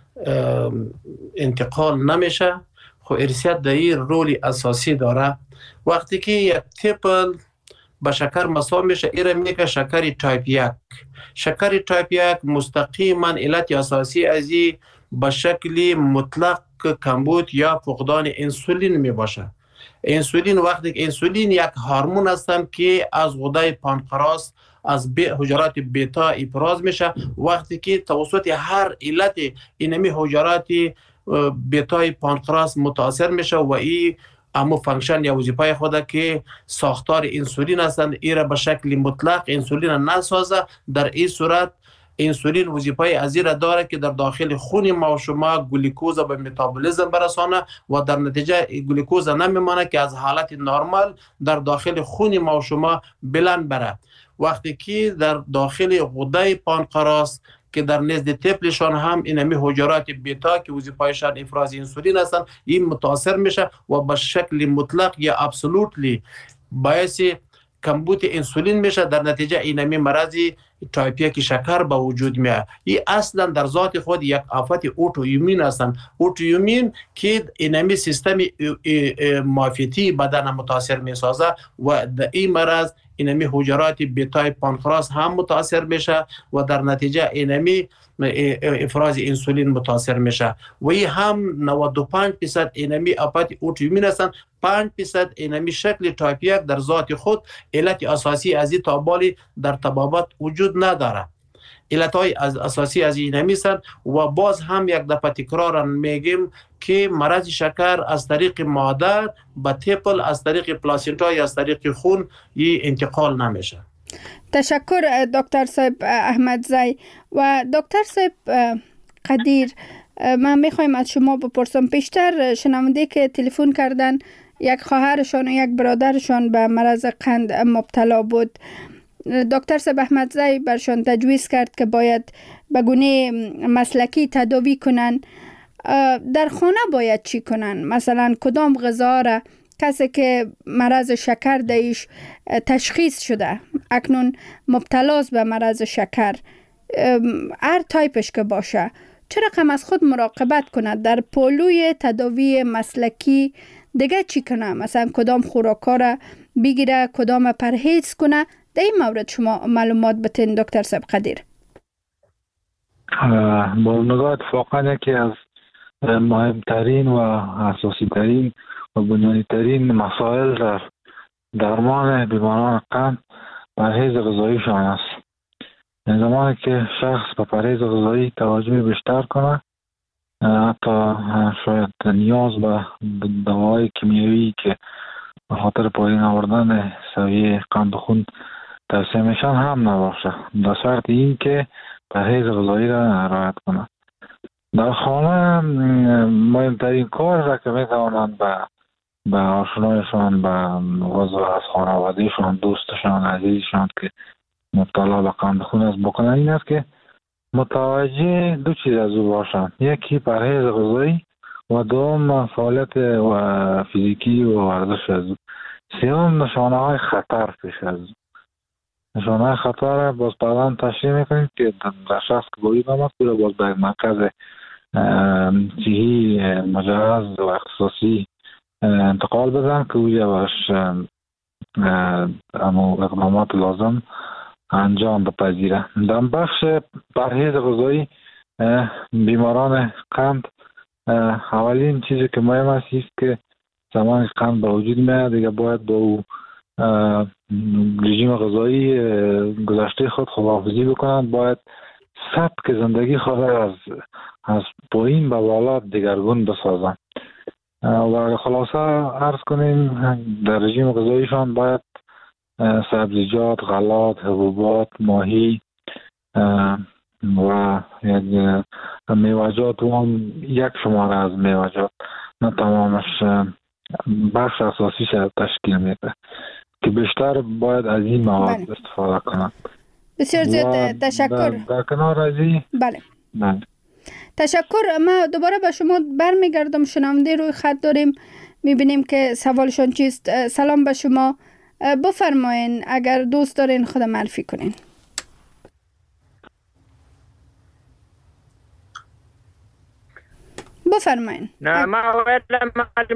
انتقال نمیشه. خب ارثیت در این رولی اساسی داره. وقتی که یک طفل با شکر مساوی میشه ایره میگه شکر تایپ 1. شکر تایپ 1 مستقیما علت اساسی از این به شکل مطلق کمبود یا فقدان انسولین می باشه. انسولین وقتی که انسولین یک هورمون هستن که از غده پانکراس از حجرات بیتا افراز میشه. وقتی که توسط هر علت اینمی حجرات بیتای پانکراس متاثر میشه و این اما فانکشن یا وظیفه خود که ساختار انسولین هستند ایره به شکل مطلق انسولین نسازه. در این صورت انسولین وظیفه از این داره که در داخل خون ما و شما گلوکوز به متابولیسم برسانه و در نتیجه گلوکوز نمیمانه که از حالت نرمال در داخل خون ما و شما بلند بره. وقتی که در داخل غده پانکراس که در نزد طفلشان هم اینمی حجرات بیتا که وظیفه‌شان افراز انسولین هستند این متاثر میشه و به شکل مطلق یا ابسولوتلی باعث کمبود انسولین میشه. در نتیجه اینمی مرضی تایپ 1 شکر به وجود میاد. این اصلا در ذات خود یک آفت اوتوایمون هستند. اوتوایمون که اینمی سیستم معافیتی بدن متاثر میسازه و در این مرض اینمی حجرات بیتای پانکراس هم متاثر میشه و در نتیجه اینمی افراز انسولین متاثر میشه و این هم 95% اینمی آفت اوتوایمون هستند. 5% اینمی شکل تایپ 1 در ذات خود علت اساسی از این تابالی در طبابت وجود نداره. علتهای اساسی از اینمی هستند و باز هم یک دفعه تکرار میگیم که مرض شکر از طریق مادر به طفل از طریق پلاسینتا یا از طریق خون این انتقال نمیشه. تشکر دکتر صاحب احمدزی. و دکتر صاحب قدیر، من میخوایم از شما بپرسم، پیشتر شنونده که تلفن کردن یک خواهرشان و یک برادرشان به مرض قند مبتلا بود، دکتر صاحب احمدزی برشان تجویز کرد که باید به گونه مسلکی تداوی کنن. در خانه باید چی کنن؟ مثلا کدام غذا را کسی که مرض شکر دایش تشخیص شده اکنون مبتلاست به مرض شکر هر تایپش که باشه چه رقم از خود مراقبت کنه در پالوی تداوی مسلکی؟ دیگه چی کنه؟ مثلا کدام خوراکا را بگیره، کدام پرهیز کنه؟ در این مورد شما معلومات بتین دکتر سبقدیر. با نگاه اتفاقا یکی از مهمترین و اساسی ترین و بنیانی ترین مسائل در درمان بیماران قند پرهیز غذاییشان است. زمانی که شخص به پرهیز غذایی توجه بیشتر کنه، حتی شاید نیاز به دواهای کیمیایی که به خاطر پایین آوردن سویه قند خون توصیه میشن هم نباشه، در شرط این که پرهیز غذایی را رعایت کنه. در خانه مهمترین کار را که میتوانند به آشنایشان، به عضو از خانوادهشان، دوستشان، عزیزشان که مبتلا به قند خون است بکنن، این است که متوجه دو چیز از او باشند: یکی پرهیز غذایی و دوم فعالیت و فیزیکی و ورزش از او. سوم نشانه های خطر پیش از او. نشانه های خطر باز بعداً تشریح میکنیم که در شخص که با این آمد که باز به مرکز صحی مجهز و اختصاصی انتقال بدن که اوی باش اقدامات لازم انجام بپذیره. در بخش پرهیز غذایی بیماران قند، اولین چیزی که مهم است که زمان قند به وجود میاد دیگه باید با او رژیم غذایی گذشته خود خداحافظی بکنند. باید سبک زندگی خود از پایین به بالا دگرگون بسازند و خلاصه عرض کنیم در رژیم غذاییشان باید سبزیجات، غلات، حبوبات، ماهی و میوه‌جات و هم یک شماره از میوه‌جات، نه تمامش، بخش اساسی تشکیل میده که بیشتر باید از این مواد استفاده کنند. بسیار زیاد تشکر. در کنار از این بله. تشکر. ما دوباره به شما برمیگردم. شنونده روی خط داریم، میبینیم که سوالشون چیست. سلام به شما، بفرمایین اگر دوست دارین خود معرفی کنین. بفرمایین. نه ما ویلم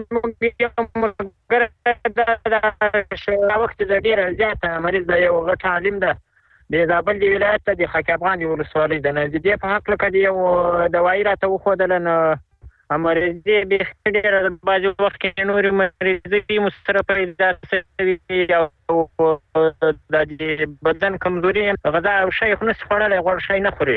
وقت د ډیر زیات مریض د یو غټ عالم ده د زابل دی ولایت د خاک افغان دی ولسوالۍ د نه دې په حق لکه دی یو دوايي راته وښودل نه مریض دی به ډیر د باج وخت کې نور مریض دی مستره پیدا شوی او د بدن کمزوري غذا او شی خو نه خوړل غوړ شی نه خوري.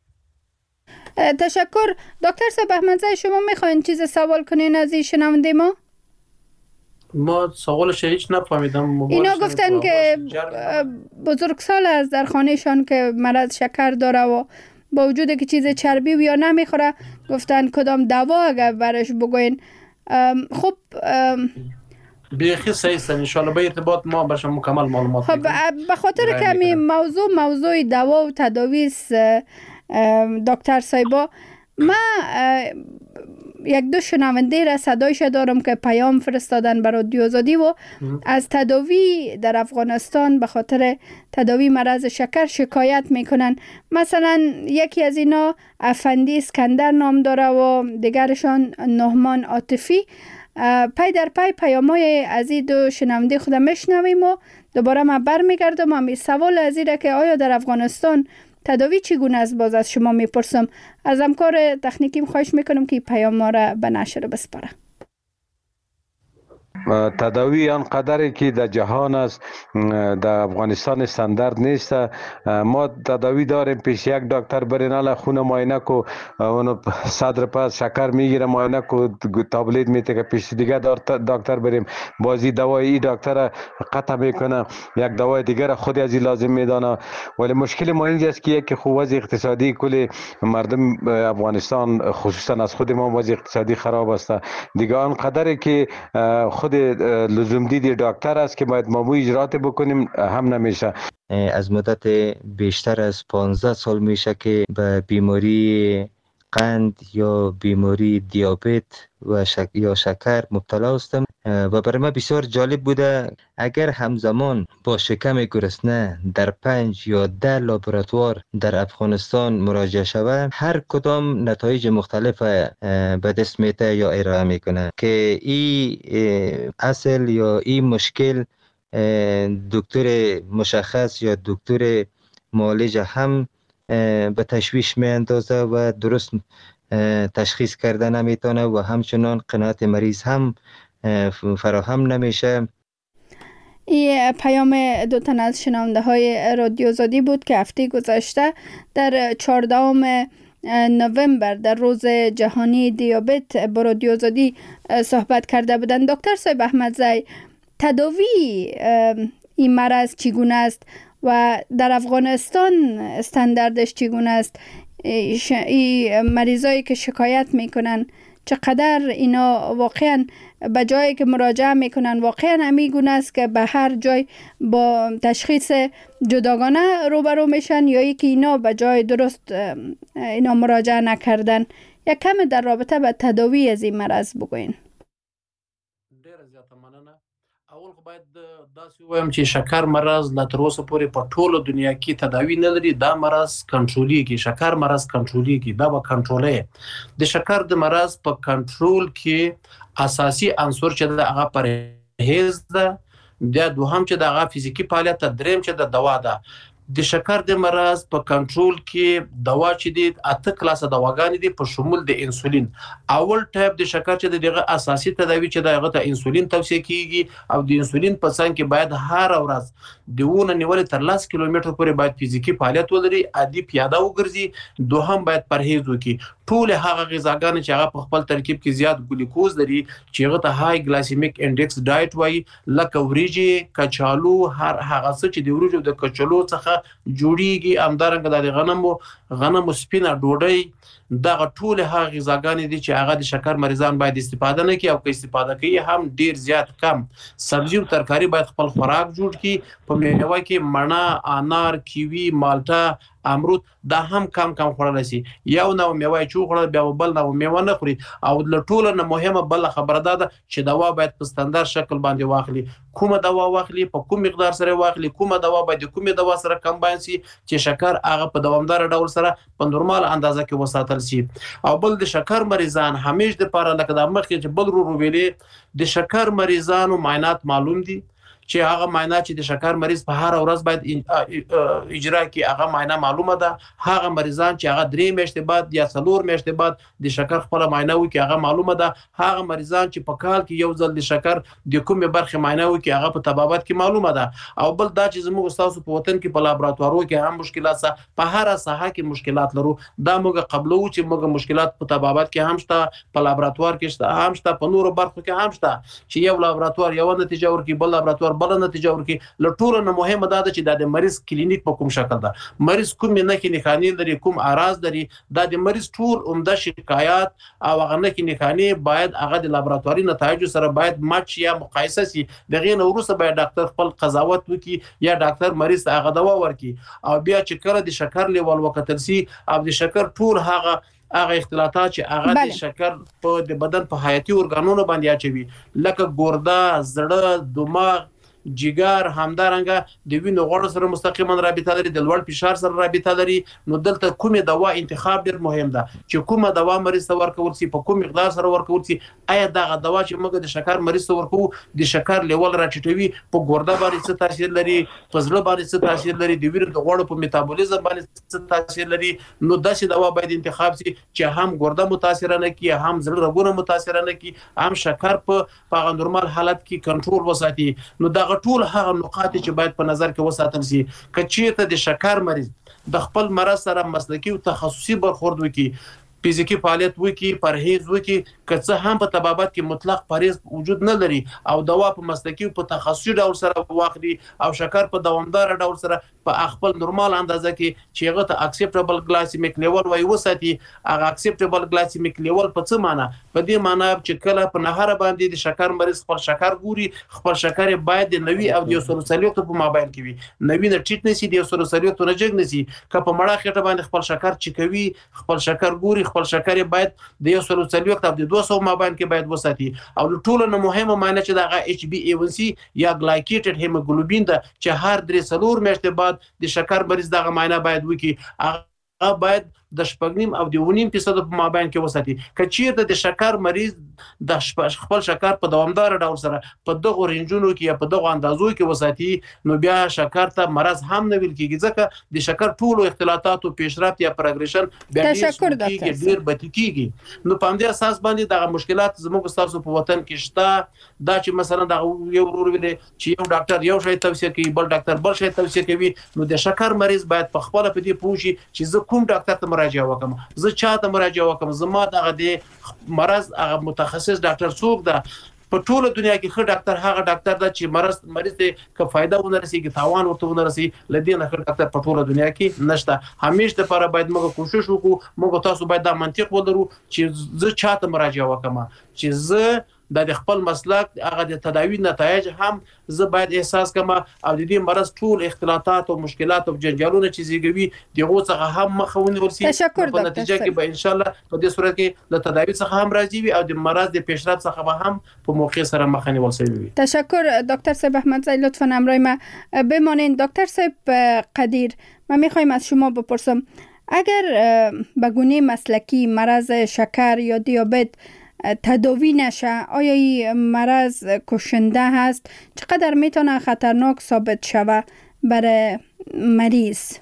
تشکر. دکتر صاحب احمدزی شما میخواین چیز سوال کنین از این شنونده ما؟ ما سوالش هیچ نفهمیدم. اینا گفتن که بزرگسال از در خانهشان که مرض شکر داره و با وجود که چیز چربی و یا نمیخوره، گفتن کدام دوا اگر برش بگوین. خب بیخی صحیح است. ان شاء الله به ارتباط ما باشه مکمل معلومات. خب به خاطر کمی موضوع دوا و تداوی است دکتر صاحبا، ما یک دو شنونده را صدایش دارم که پیام فرستادن برای رادیو آزادی و از تداوی در افغانستان به خاطر تداوی مرض شکر شکایت میکنن. مثلا یکی از اینا افندی اسکندر نام داره و دیگرشان نهمان عاطفی. پی در پی پیامای از این دو شنونده خودم میشنویم و دوباره من برمیگردم. همین سوال از این که آیا در افغانستان تداوی چگونه است باز از شما میپرسم. از همکار تکنیکیم خواهش میکنم که پیام ما را به نشر بسپاره. تداوی آنقدری که در جهان است در افغانستان استاندارد نیست. ما تداوی داریم پیش یک دکتر برین الا خون معاینه کو اونو صدر پس شکر میگیره معاینه کو تابلت میته که پیش دیگه دکتر بریم بازی دوای دکتر قطع میکنه یک دوای دیگر خود از لازم میدانه. ولی مشکل ما اینجاست است که یک خو وضع اقتصادی کل مردم افغانستان خصوصا از خود ما وضع اقتصادی خراب است دیگه. آنقدری که خود لزوم دیدی دکتر است که باید ما اجرات بکنیم هم نمیشه. از مدت بیشتر از 15 سال میشه که به بیماری قند یا بیماری دیابت و یا شکر مبتلا هستم. و برای ما بسیار جالب بوده اگر همزمان با شکم گرسنه در 5 یا 10 لابراتوار در افغانستان مراجعه شود، هر کدام نتایج مختلف به دست میته یا ارائه میکنه که این اصل یا این مشکل دکتر مشخص یا دکتر معالج هم به تشویش می اندازه و درست تشخیص کرده نمیتونه و همچنان قناعت مریض هم فراهم نمیشه. این پیام دو تن از شنونده های رادیو آزادی بود که هفته گذشته در 14 نوامبر در روز جهانی دیابت با رادیو آزادی صحبت کرده بودند. دکتر صاحب احمدزی، تداوی این مرض چگونه است و در افغانستان استانداردش چگونه است؟ این مریضایی که شکایت میکنن چقدر اینا واقعا به جایی که مراجعه میکنن واقعا همیگونه است که به هر جای با تشخیص جداگانه روبرو میشن یا ای که اینا به جای درست اینا مراجعه نکردن؟ یک کم در رابطه به تداوی از این مرض بگوین. اول خو باید داسې ووایم چې شکر مرض لا تر اوسه پورې په ټوله دنیا کې تداوی نه لري. دا مرض کنټرولیږي، شکر مرض کنټرولیږي، دا به کنټرولوي. د شکر د مرض په کنټرول کې اساسي عنصر چې د هغه پرهیز ده، بیا دوهم چې د هغه فزیکي فعالیت ده، دریم چې د دوا ده. د شکر د مرض په کنټرول کې دوا چې دي 8 کلاسه دواګانې دي په شمول د انسولین. اول ټایپ د شکر چې دغه اساسي تداوی چې دغه ته انسولین توصیه کیږي او د انسولین په څنګ کې باید هر ورځ دیونه نیول تر 10 کیلومتر پورې باید فزیکی فعالیت ولري، عادي پیاده وګرځي. دوهم باید پرهیز وکړي. ټول هغه غذاګانې چې هغه په خپل ترکیب کې زیات ګلوکوز لري چې هغه ته های ګلایسیمیک انډیکس ډایټ وایي، لکه وریجې، کچالو، هر هغه څه چې د وریجو د کچالو څخه جوړیږي، همدارنګه د غنمو سپینه ډوډۍ، دغه ټول هغه غذاګانې دي چې هغه د شکر مریضان باید استفاده نه کوي او که استفاده کوي هم ډیر زیات کم. سبزی او ترکاری باید خپل خوراک جوړ کړي. په میوه کې مڼه، انار، کیوي، مالټه، امرود دا هم کم خوړل شي. یو نو میوه چې خوړل بیا بل نو میوه نه خوري. او د ټولو نه مهمه بل خبره ده چې دوا باید په ستاندار شکل باندې واخلي. کومه دوا واخلي، په کوم مقدار سره واخلي، کومه دوا باید کومه دوا سره کمباین شي چې شکر هغه په دوامدار ډول سره په نورمال اندازه کې وساتل شي. او بل د شکر مریضان همیش د پاره لکه د مخکې چې بل رو ویلې د شکر مریضانو معاینات معلوم دي چې هغه معاینات چې د شکر مریض په هر ورځ باید اجرا کړي، هغه معاینه معلومه ده. هغه مریضان چې هغه 3 میاشتې بعد یا 4 میاشتې بعد د شکر خپل معاینه وکړي هغه معلومه ده. هغه مریضان چې په کال کې یو ځل د شکر د کومې برخې معاینه وکړي هغه په طبابت کې معلومه ده. او بل دا چې زموږ استادو په وطن کې په لابراتوارو کې هم مشکلات سره په هر ساحه کې مشکلات لرو. دا موږ قبلو چې موږ مشکلات په طبابت کې هم شته، په لابراتوار کې شته، هم شته په نورو برخو کې هم شته چې یو لابراتوار یو نتیجه ورکړي، بل لابراتوار بل نتیجه ورکړي. لټوره نه مهمه ده چې د مریض کلینیک په کوم شکل ده، مریض کوم نه کې نښانې لري، کوم اعراض لري، دا د مریض ټول عمده شکایات او هغه نه کې نښانې باید هغه د لابراتواري نتایجو سره باید مچ یا مقایسه شي. دغه نه وروسته باید ډاکټر خپل قضاوت وکړي یا ډاکټر مریض ته هغه دوا ورکړي. او بیا چې کله د شکر لیول وکتل شي او د شکر ټول هغه اختلالات چې هغه د شکر په د بدن په حیاتي ارګانونو باندې اچوي لکه ګرده، زړه، دماغ، جګر، همدارنګه د وینې غوړ سره مستقیما رابطه لري، د لوړ فشار سره رابطه لري. نو دلته کومه دوا انتخاب ډیر مهم ده چې کومه دوا مریض ته ورکول شي، په کوم مقدار سره ورکول شي. آیا دغه دوا چې موږ د شکر مریض ته ورکو د شکر لیول راټیټوي، په ګرده باندې څه تاثیر لري، په زړه باندې څه تاثیر لري، د وینې د غوړ په میتابولیزم باندې څه تاثیر لري. نو داسې دوا باید انتخاب شي چې هم ګرده متاثر نه کی، هم زړه رګونه متاثر نه کی، هم شکر په نورمال حالت کې کنټرول وساتي. نو دا ټول هغه نقاط چې باید په نظر کې وساتل شي. کچېته د شکر مریض د خپل مرض سره مسلکی او تخصصي برخورد وکړي، فزیکی فعالیت وکړي، پرهیز وکړي، که څه هم په طبابت کې مطلق پرهیز وجود نه لري او دوا په مسلکی او په تخصصي ډول سره واخلي او شکر په دوامدار ډول سره په خپل نورمال اندازه کې چې هغه ته اکسپټیبل ګلایسیمیک لیول وایي وساتي. هغه اکسپټیبل ګلایسیمیک لیول په څه معنی؟ په دې معنی چې کله په نهر باندې د شکر مریض خپل شکر ګوري، خپل شکر باید د 90 او 140 په مابین کې وي. 90 نه ټیټ نشي، د 140 نه جګ نشي. که په مړه خټه باندې خپل شکر چکوي، خپل شکر ګوري، خپل شکر باید د 140 او د 200 مابین کې باید وساتي او ټول نه مهمه معنی چې دغه HbA1c یا ګلایکیټډ هیموګلوبین ده چې هر 3 میاشتې بعد د شکر مریض دغه معنی باید وکي هغه باید د 8.5 او د 9% په مابین کې وساتي. که چیرته د شکر مریض د خپل شکر په دوامدار ډول سره په دغه رینجونو کې یا په دغه اندازو کې وساتي نو بیا شکر ته مرض هم نه ویل کېږي ځکه د شکر ټولو اختلاطاتو پیشرفت یا پروګریشن بیا ډیر بدی کېږي. نو په همدې اساس باندې دغه مشکلات زموږ تاسو په وطن کې شته دا چې مثلا د یو ورور ویل چې یو ډاکټر یو شی توصیه کوي بل ډاکټر بل شی توصیه کوي نو د شکر مریض باید په خپل په دې پوه شي چې زه کوم ډاکټر ته مراجعه وکم زه چاته مراجعه وکم زما دغه د مرض هغه متخصص ډاکټر څوک ده. په ټوله دنیا کې ښه ډاکټر هغه ډاکټر ده چې مریض ته که فایده ونه رسیږي تاوان ورته ونه رسي لدې نه ښه ډاکټر په ټوله دنیا کې نشته. همیشه لپاره باید موږ کوشش وکړو موږ تاسو باید دا منطق ولرو چې زه چاته مراجعه وکم چې زه د خپل مسلک هغه د تداوی نتایج هم زه باید احساس کما او د دې مرض ټول اختلاطات او مشکلات او جنجالونه چې زیږوي دغه څخه هم مخاوني ورسي په نتیجه کې به ان شاء الله په دې صورت کې د تداوی څخه هم راځي او د مرض د پیشرفت څخه به هم په موقع سره مخنی ورسوي. تشکر دکتر صاحب احمد زایی لطفا همراه ما بمانید. دکتر صاحب قدیر من میخوایم از شما بپرسم اگر به گونه مسلکی مرض شکر یا دیابت تداوی نشه آیا این مرض کشنده هست؟ چقدر میتونه خطرناک ثابت شوه برای مریض؟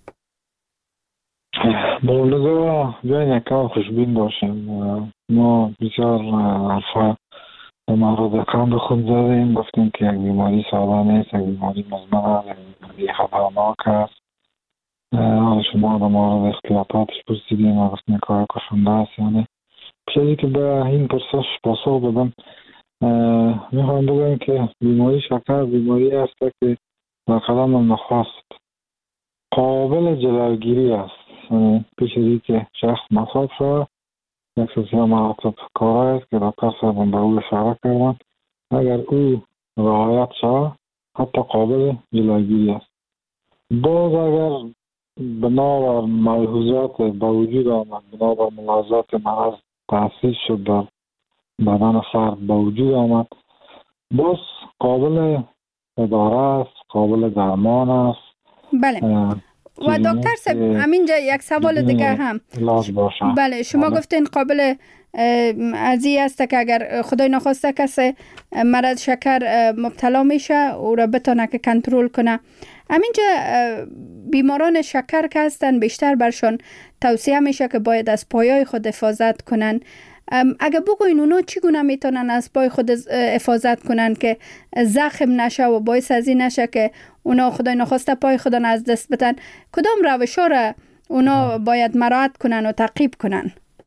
بولگاه بیاین یکم خوشبین باشیم. ما بسیار حرفا به مرض قند خون زدیم گفتیم که یک بیماری ساده نیست یک بیماری مزمن است یک بیماری خطرناک است. شما در مورد اختلاطاتش پرسیدیم و گفتیم که کشنده است یعنی چیزی که به این پرسش پاسخ بدم میخوام بگم که بیماری شکر بیماری است که در قدم نخست قابل جلوگیری است. یعنی پیش از اینکه شخص مصاب شود یک سلسله مراتب کارایی است که دکتر صاحب به او اشاره کردند اگر او رعایت شود حتی قابل جلوگیری است. باز اگر بنابر ملحوظات به وجود آمد بنابر ملاحظات مرض تأثیر شد در بدن فرد به وجود آمد باز قابل اداره است قابل درمان است. بله و دکتر صاحب همینجا یک سوال دیگه هم بله شما گفتین قابل ازی است که اگر خدای نخواسته کسی مرض شکر مبتلا میشه او را بتونه که کنترل کنه. همینجا بیماران شکر که هستن بیشتر برشان توصیه میشه که باید از پایای خود حفاظت کنن. اگه بگوین اونا چگونه میتونن از پای خود حفاظت کنن که زخم نشه و باعث از این نشه که اونا خدای نخواسته پای خودن از دست بدن کدام روشا را اونا باید مراعات کنن و تعقیب کنن؟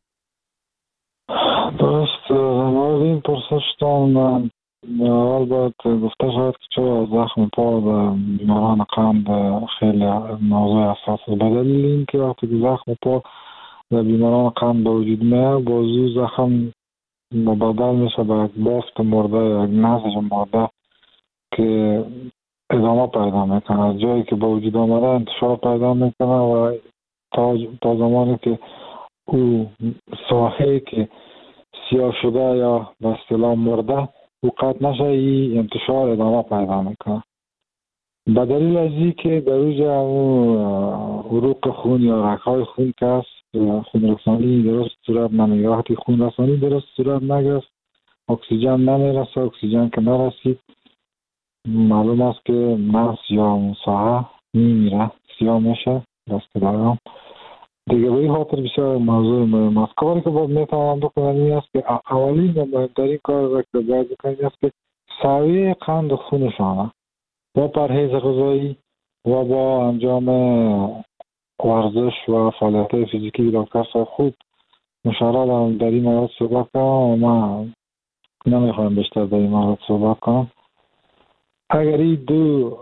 درست مورد این پرسشتان اول باید گفته شاید که چرا زخم پا در بیماران قند خیلی موضوع حساس است. به دلیل اینکه وقتی که زخم پا در بیماران قند به وجود میاد بازو زخم مبدل میشه به یک بافت مرده یا یک نسج مرده که ادامه پیدا میکنه. از جایی که به وجود آمده انتشار پیدا میکنه و تا زمانی که او ساحه که سیاه شده یا به اصطلاح مرده او قطع نشه این انتشار ادامه پیدا میکنه. به دلیل از این که در اوجه عروق خون یا رگ‌های خون که است خون رسانی درست صورت نمیگیره. وقتی خون رسانی درست صورت نگرفت اکسیژن نمیرسه. اکسیژن که نرسید معلوم است که نفس یا ساحه میمیره سیاه میشه دست دارم دیگه. به این خاطر بسیار موضوع مهم است. کاری که باید میتوانم بکنم این است که اولین و مهمترین کار را که باید بکنم است که سویه قند خونشانه با پرهیز غذایی و با انجام ورزش و فعالیت فیزیکی دکتر صاحب خود مشاوره در این مورد صحبت کنم و من نمیخوایم بیشتر در این مورد صحبت کنم. اگر این دو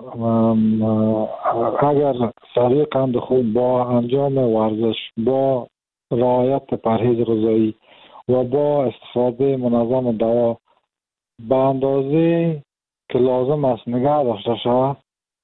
اگر سویه قند خون با انجام ورزش با رعایت پرهیز غذایی و با استفاده منظم دوا به اندازه که لازم است نگه داشته شود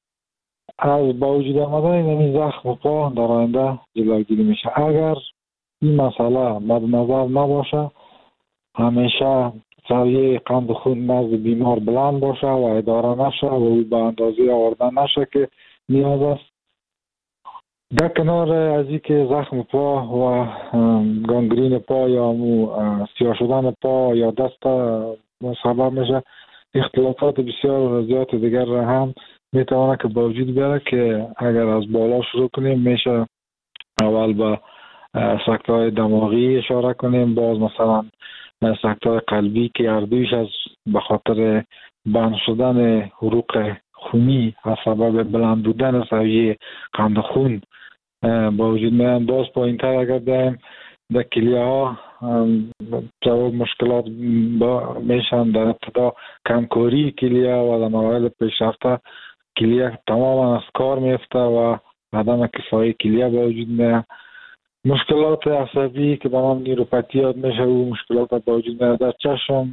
از با وجود آمدن این زخم پا در آینده جلوگیری میشه. اگر این مسئله مد نظر نباشه، همیشه سویه قند خون نزد بیمار بلند باشه و اداره نشه و او به اندازه آورده نشه که نیاز است. در کنار از اینکه زخم پا و گانگرین پا یا سیاه شدن پا یا دست سبب میشه، اختلافات بسیار زیاد دیگر هم میتونه که با وجود بیاره که اگر از بالا شروع کنیم میشه اول به سکته‌های دماغی اشاره کنیم، باز مثلا سکته‌های قلبی که اردویش از به خاطر بند شدن عروق خونی از سبب بلند بودن سویه قند خون با وجود میان. باز پایین‌تر اگر بریم در کلیه ها جواب مشکلات میشن، در ابتدا کمکاری کلیه و در مراحل پیشرفته کلیه تماما از کار میفته و عدم کفایی کلیه با وجود میاد. مشکلات عصبی که به نام نیوروپاتی یاد میشه، او مشکلات با وجود میاد در چشم،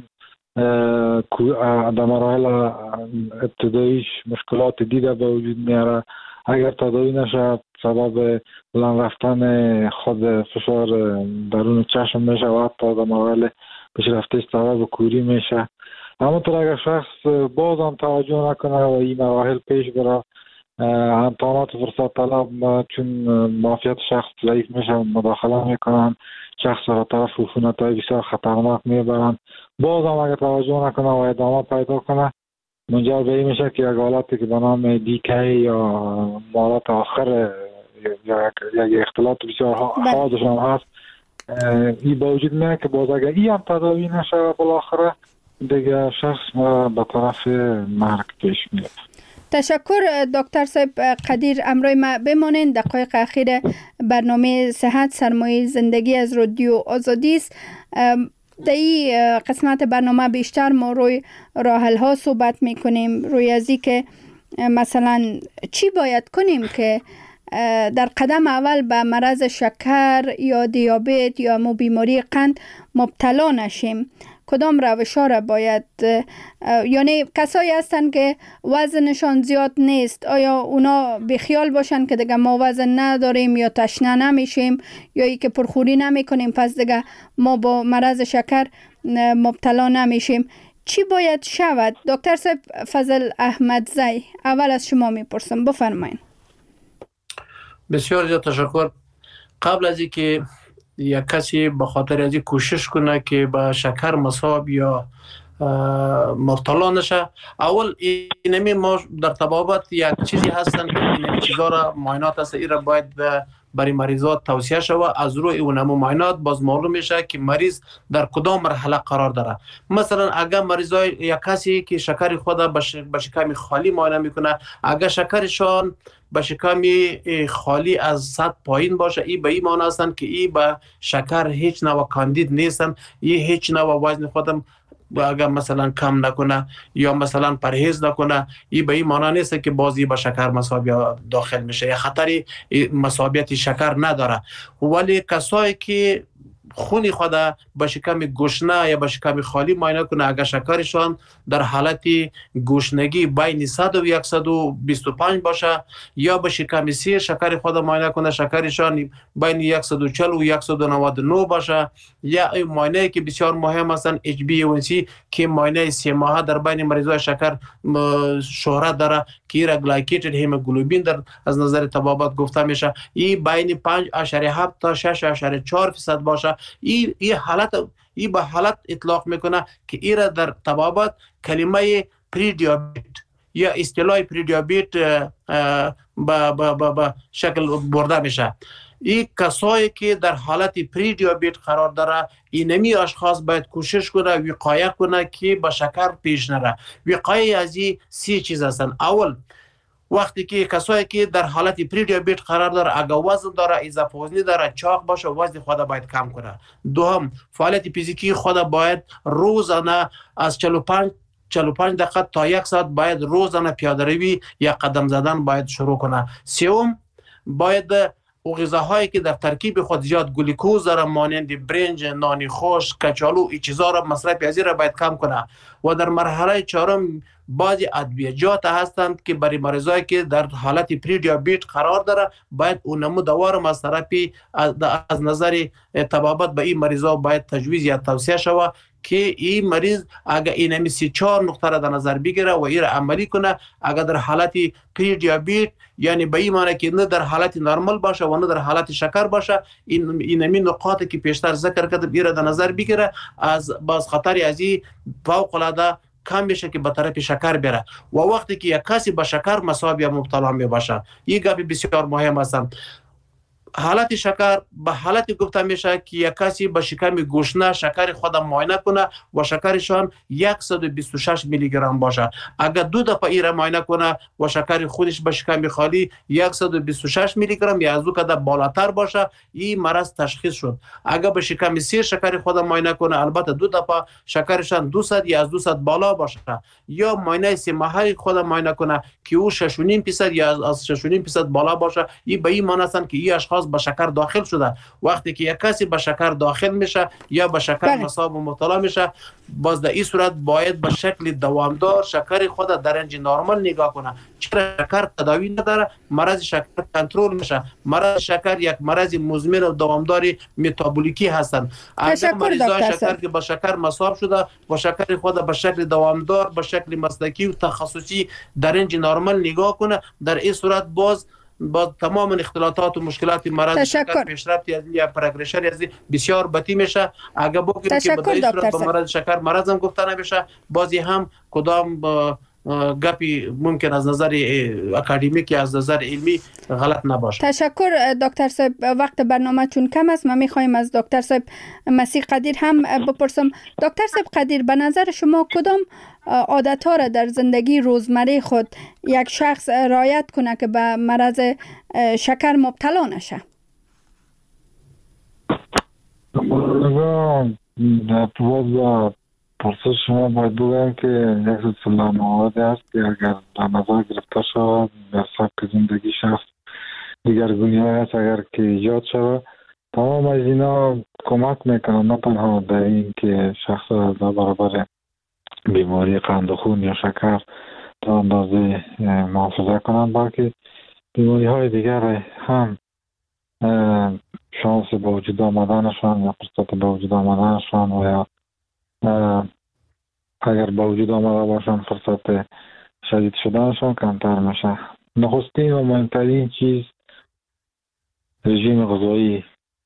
در مراحل ابتداییش مشکلات دیده به وجود میاره. اگر تداوی نشه سبب بلند رفتن خود فشار درون چشم میشه و حتی در مراحل پیشرفته سبب کوری میشه. همونطور اگر شخص باز هم توجه نکنه و این مراحل پیش بره، امتحانات فرصت طلب چون معافیت شخص ضعیف میشه مداخله میکنن، شخص را طرف عفونت‌های بسیار خطرناک میبرن. باز هم اگر توجه نکنه و ادامه پیدا کنه منجر به این میشه که یک حالتی که به نام دیکی یا مالات آخر یا یک اختلاط بسیار حادش هم هست این با وجود میاد که باز اگر این هم تداوی نشه بالاخره دیگه شخص به طرف مرگ پیش میاد. تشکر دکتر صاحب قدیر. امروی ما بمانین. دقایق اخیر برنامه صحت سرمایه زندگی از رادیو آزادی است. در این قسمت برنامه بیشتر ما روی راحل ها صحبت میکنیم، روی ازی که مثلا چی باید کنیم که در قدم اول به مرض شکر یا دیابت یا بیماری قند مبتلا نشیم. کدام روش‌ها را باید، یعنی کسایی هستن که وزنشان زیاد نیست، آیا اونا بیخیال باشن که دیگه ما وزن نداریم یا تشنه نمیشیم یا ای که پرخوری نمی کنیم پس دیگه ما با مرض شکر مبتلا نمیشیم؟ چی باید شود؟ دکتر صاحب فضل احمدزی، اول از شما میپرسم، بفرمایید. بسیار زیاد تشکر. قبل از اینکه یک کسی به خاطر از کوشش کنه که به شکر مصاب یا مبتلا نشه، اول اینمی ما در طبابت یک چیزی هستن که این چیزا را معاینات هست، این را باید برای مریضات توصیه شود. از روی اون معاینات باز معلوم میشه که مریض در کدام مرحله قرار داره. مثلا اگر مریضای یک کسی که شکر خود به شکم خالی معاینه میکنه، اگر شکرشان به شکم خالی از 100 پایین باشه، این به این معنی هستند که این به شکر هیچ نوع کاندید نیستن، این هیچ نوع وزن خودم اگر مثلا کم نکنه یا مثلا پرهیز نکنه، این به این معنی نیست که بازی به شکر مصابیت داخل میشه یا خطری مصابیت شکر نداره. ولی کسایی که خونی خود به شکم گشنه یا به شکم خالی معاینه کنه، اگر شکرشان در حالت گشنگی بین 100 و 125 باشه، یا به شکم سی شکر خود معاینه کنه شکرشان بین 140 و 199 باشه، یا معاینه که بسیار مهم هستن HbA1c که معاینه 3 ماهه در بین مریضای شکر شهرت داره که را گلایکیتد هموگلوبین در از نظر طبابت گفته میشه، این بین 5.7 تا 6.4% باشه. این حالت ای به حالت اطلاق میکنه که ای را در طبابت کلمه پری دیابت یا اصطلاح پری دیابت با شکل برده میشه. این کسایی که در حالت پری دیابت قرار داره، اینمی اشخاص باید کوشش کنه وقایه کنه که به شکر پیش نره. وقایه از این 3 چیز هستن. اول، وقتی که کسایی که در حالت پری دیابت قرار داره، اگر وزن داره، اضافه وزنی داره، چاق باشه، وزن خود باید کم کنه. دوم، فعالیت فیزیکی خود باید روزانه از 45 دقیقه تا 1 ساعت باید روزانه پیاده روی یا قدم زدن باید شروع کنه. سوم، باید غذاهایی که در ترکیب خود زیاد گلوکوز داره مانند برنج، نان خشک، کچالو، این چیزا را مصرف از را باید کم کنه. و در مرحله چهارم بعضی ادویه‌جات هستند که برای مریضایی که در حالت پری دیابت قرار داره باید اون نمو دوارم از طرف از نظر طبابت به این مریضا باید تجویز یا توصیه شود که این مریض اگر این 34 نقطه را در نظر بگیره و این را عملی کنه، اگر در حالت پری دیابت یعنی به این معنی که نه در حالت نرمال باشه و نه در حالت شکر باشه، این نقاطی که پیشتر ذکر کردم این را در نظر بگیره از باز خطر از این فوق العاده کم بشه که به طرف شکر بره. و وقتی که یک کسی به شکر مصاب یا مبتلا می باشه، این گپ بسیار مهم است. حالت شکر به حالت گفته میشه که یک کسی به شکم گوشنه شکر خود معاینه کنه و شکرشان 126 میلی گرم باشه. اگر 2 دفعه این را معاینه کنه و شکر خودش به شکم خالی 126 میلی گرم یا از او کده بالاتر باشه، این مرض تشخیص شد. اگر به شکم 3 شکر خود معاینه کنه، البته 2 دفعه شکرشان 200 یا از 200 بالا باشه، یا معاینه 3 ماهه خود معاینه کنه که او 6.5% یا از 6.5% بالا باشه، این به این معنی است که این اشخاص به شکر داخل شده. وقتی که یک کسی به شکر داخل میشه یا به شکر مصاب و مبتلا میشه، باز در این صورت باید به شکل دوامدار شکر خود در رنج نرمال نگاه کنه. چرا شکر تداوی نداره، مرض شکر کنترل میشه. مرض شکر یک مرض مزمن و دوامدار متابولیکی هستند. اگر مریضان شکر که به شکر مصاب شده و شکر خود به شکل دوامدار به شکل مسلکی و تخصصی در رنج نرمال نگاه کنه، در این صورت باز با تمام اختلالات و مشکلات مرض شکر پیشرفت یا پرگرشن بسیار بدی میشه. اگر بگیم که به این صورت با مرض شکر مرض هم گفته نمیشه، بازی هم کدام گپی ممکن از نظر اکادمیک یا از نظر علمی غلط نباشه. تشکر دکتر صاحب. وقت برنامه چون کم است، ما میخوایم از دکتر صاحب مسیح قدیر هم بپرسم. دکتر صاحب قدیر، به نظر شما کدام عادت‌ها را در زندگی روزمره خود یک شخص رعایت کنه که به مرض شکر مبتلا نشه؟ پرسش شما باید بگم که یک سلسله مواد است که اگر در نظر گرفته شود در سبک زندگی شخص دیگرگونی های است اگر که ایجاد شود، تمام از اینا کمک میکنن نه تنها در این که شخص در برابر بیماری قند خون یا شکر تا اندازه محافظه کنند، بلکه بیماری های دیگر هم شانس به وجود آمدنشان یا فرصت به وجود آمدنشان و یا اگر با وجود آمده باشن فرصت شدید شدنشان کمتر میشه. نخستین و مهمترین چیز رژیم غذایی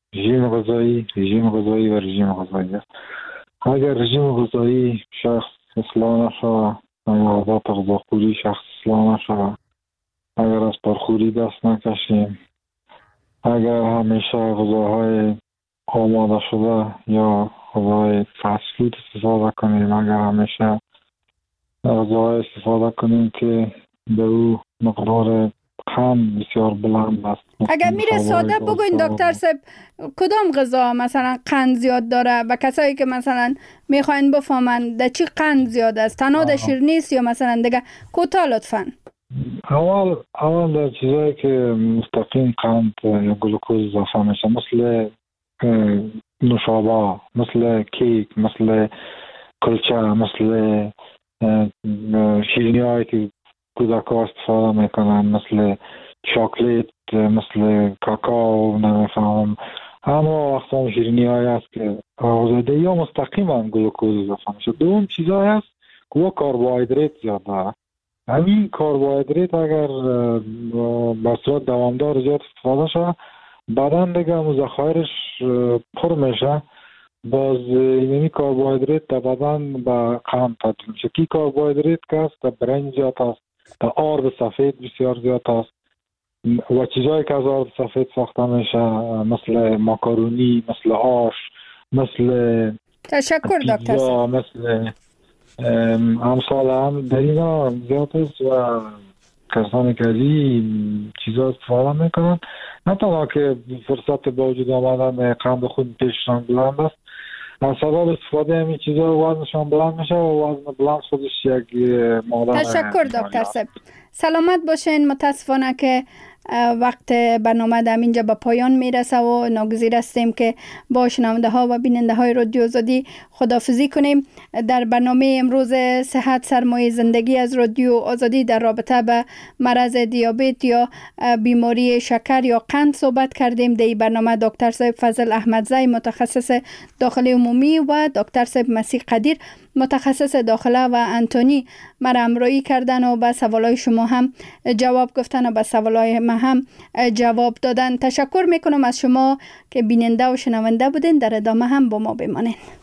و رژیم غذایی است. اگر رژیم غذایی شخص اصلاح نشود یا عادات غذاخوری شخص اصلاح نشود، اگر از پرخوری دست نکشیم، اگر همیشه غذاهای آماده شده یا غذای فست فود استفاده کنیم، اگر همیشه غذاهای استفاده کنیم که در او مقدار قند بسیار بلند است. اگر میره ساده بگوین دکتر صاحب کدام غذا مثلا قند زیاد داره و کسایی که مثلا میخواین بفهمن در چی قند زیاد است، تنها در شیرینی است یا مثلا دیگه کوتاه لطفاً؟ اول در چیزایی که مستقیم قند یا گلوکوز اضافه میشه، مثل نوشابه، مثل کیک، مثل کلچه، مثل شیرینی هایی که کودک‌ها استفاده میکنن، مثل چاکلیت، مثل کاکائو، نمیفهمم اما اقسام شیرینی هایی هست که آزاده یا مستقیما گلوکوز اضافه میشه. دوم چیزایی هست که با کربوهیدرات زیاد داره. همین کربوهیدرات اگر به صورت دوامدار زیاد استفاده شد، بدن دیگه ذخایرش پر میشه، باز اینمی کربوهیدرات در بدن به قند تبدیل میشه. کی کربوهیدرات که است در برنج زیاد است، در آرد سفید بسیار زیاد است و چیزایی که از آرد سفید ساخته میشه مثل ماکارونی، مثل آش، مثل تشکر دکتر صاحب، مثل امثال هم در اینا زیاد است و کسانی که این چیزا استفاده میکنن نه تنها که فرصت با وجود آمدن قند خون پیششان بلند است، از سبب استفاده همین چیزا وزنشان بلند میشه و وزن بلند خودش یک مادر. تشکر دکتر صاحب، سلامت باشین. متاسفانه که وقت برنامه در اینجا به پایان میرسه و ناگزیر هستیم که با شنونده ها و بیننده های رادیو آزادی خداحافظی کنیم. در برنامه امروز صحت سرمایه زندگی از رادیو آزادی در رابطه به مرض دیابت یا بیماری شکر یا قند صحبت کردیم. در این برنامه دکتر صاحب فضل احمدزی متخصص داخلی عمومی و دکتر صاحب مسیح قدیر متخصص داخله و انتونی مرا همراهی کردن و به سوالای شما هم جواب گفتن و به سوالای ما هم جواب دادن. تشکر میکنم از شما که بیننده و شنونده بودین. در ادامه هم با ما بمانید.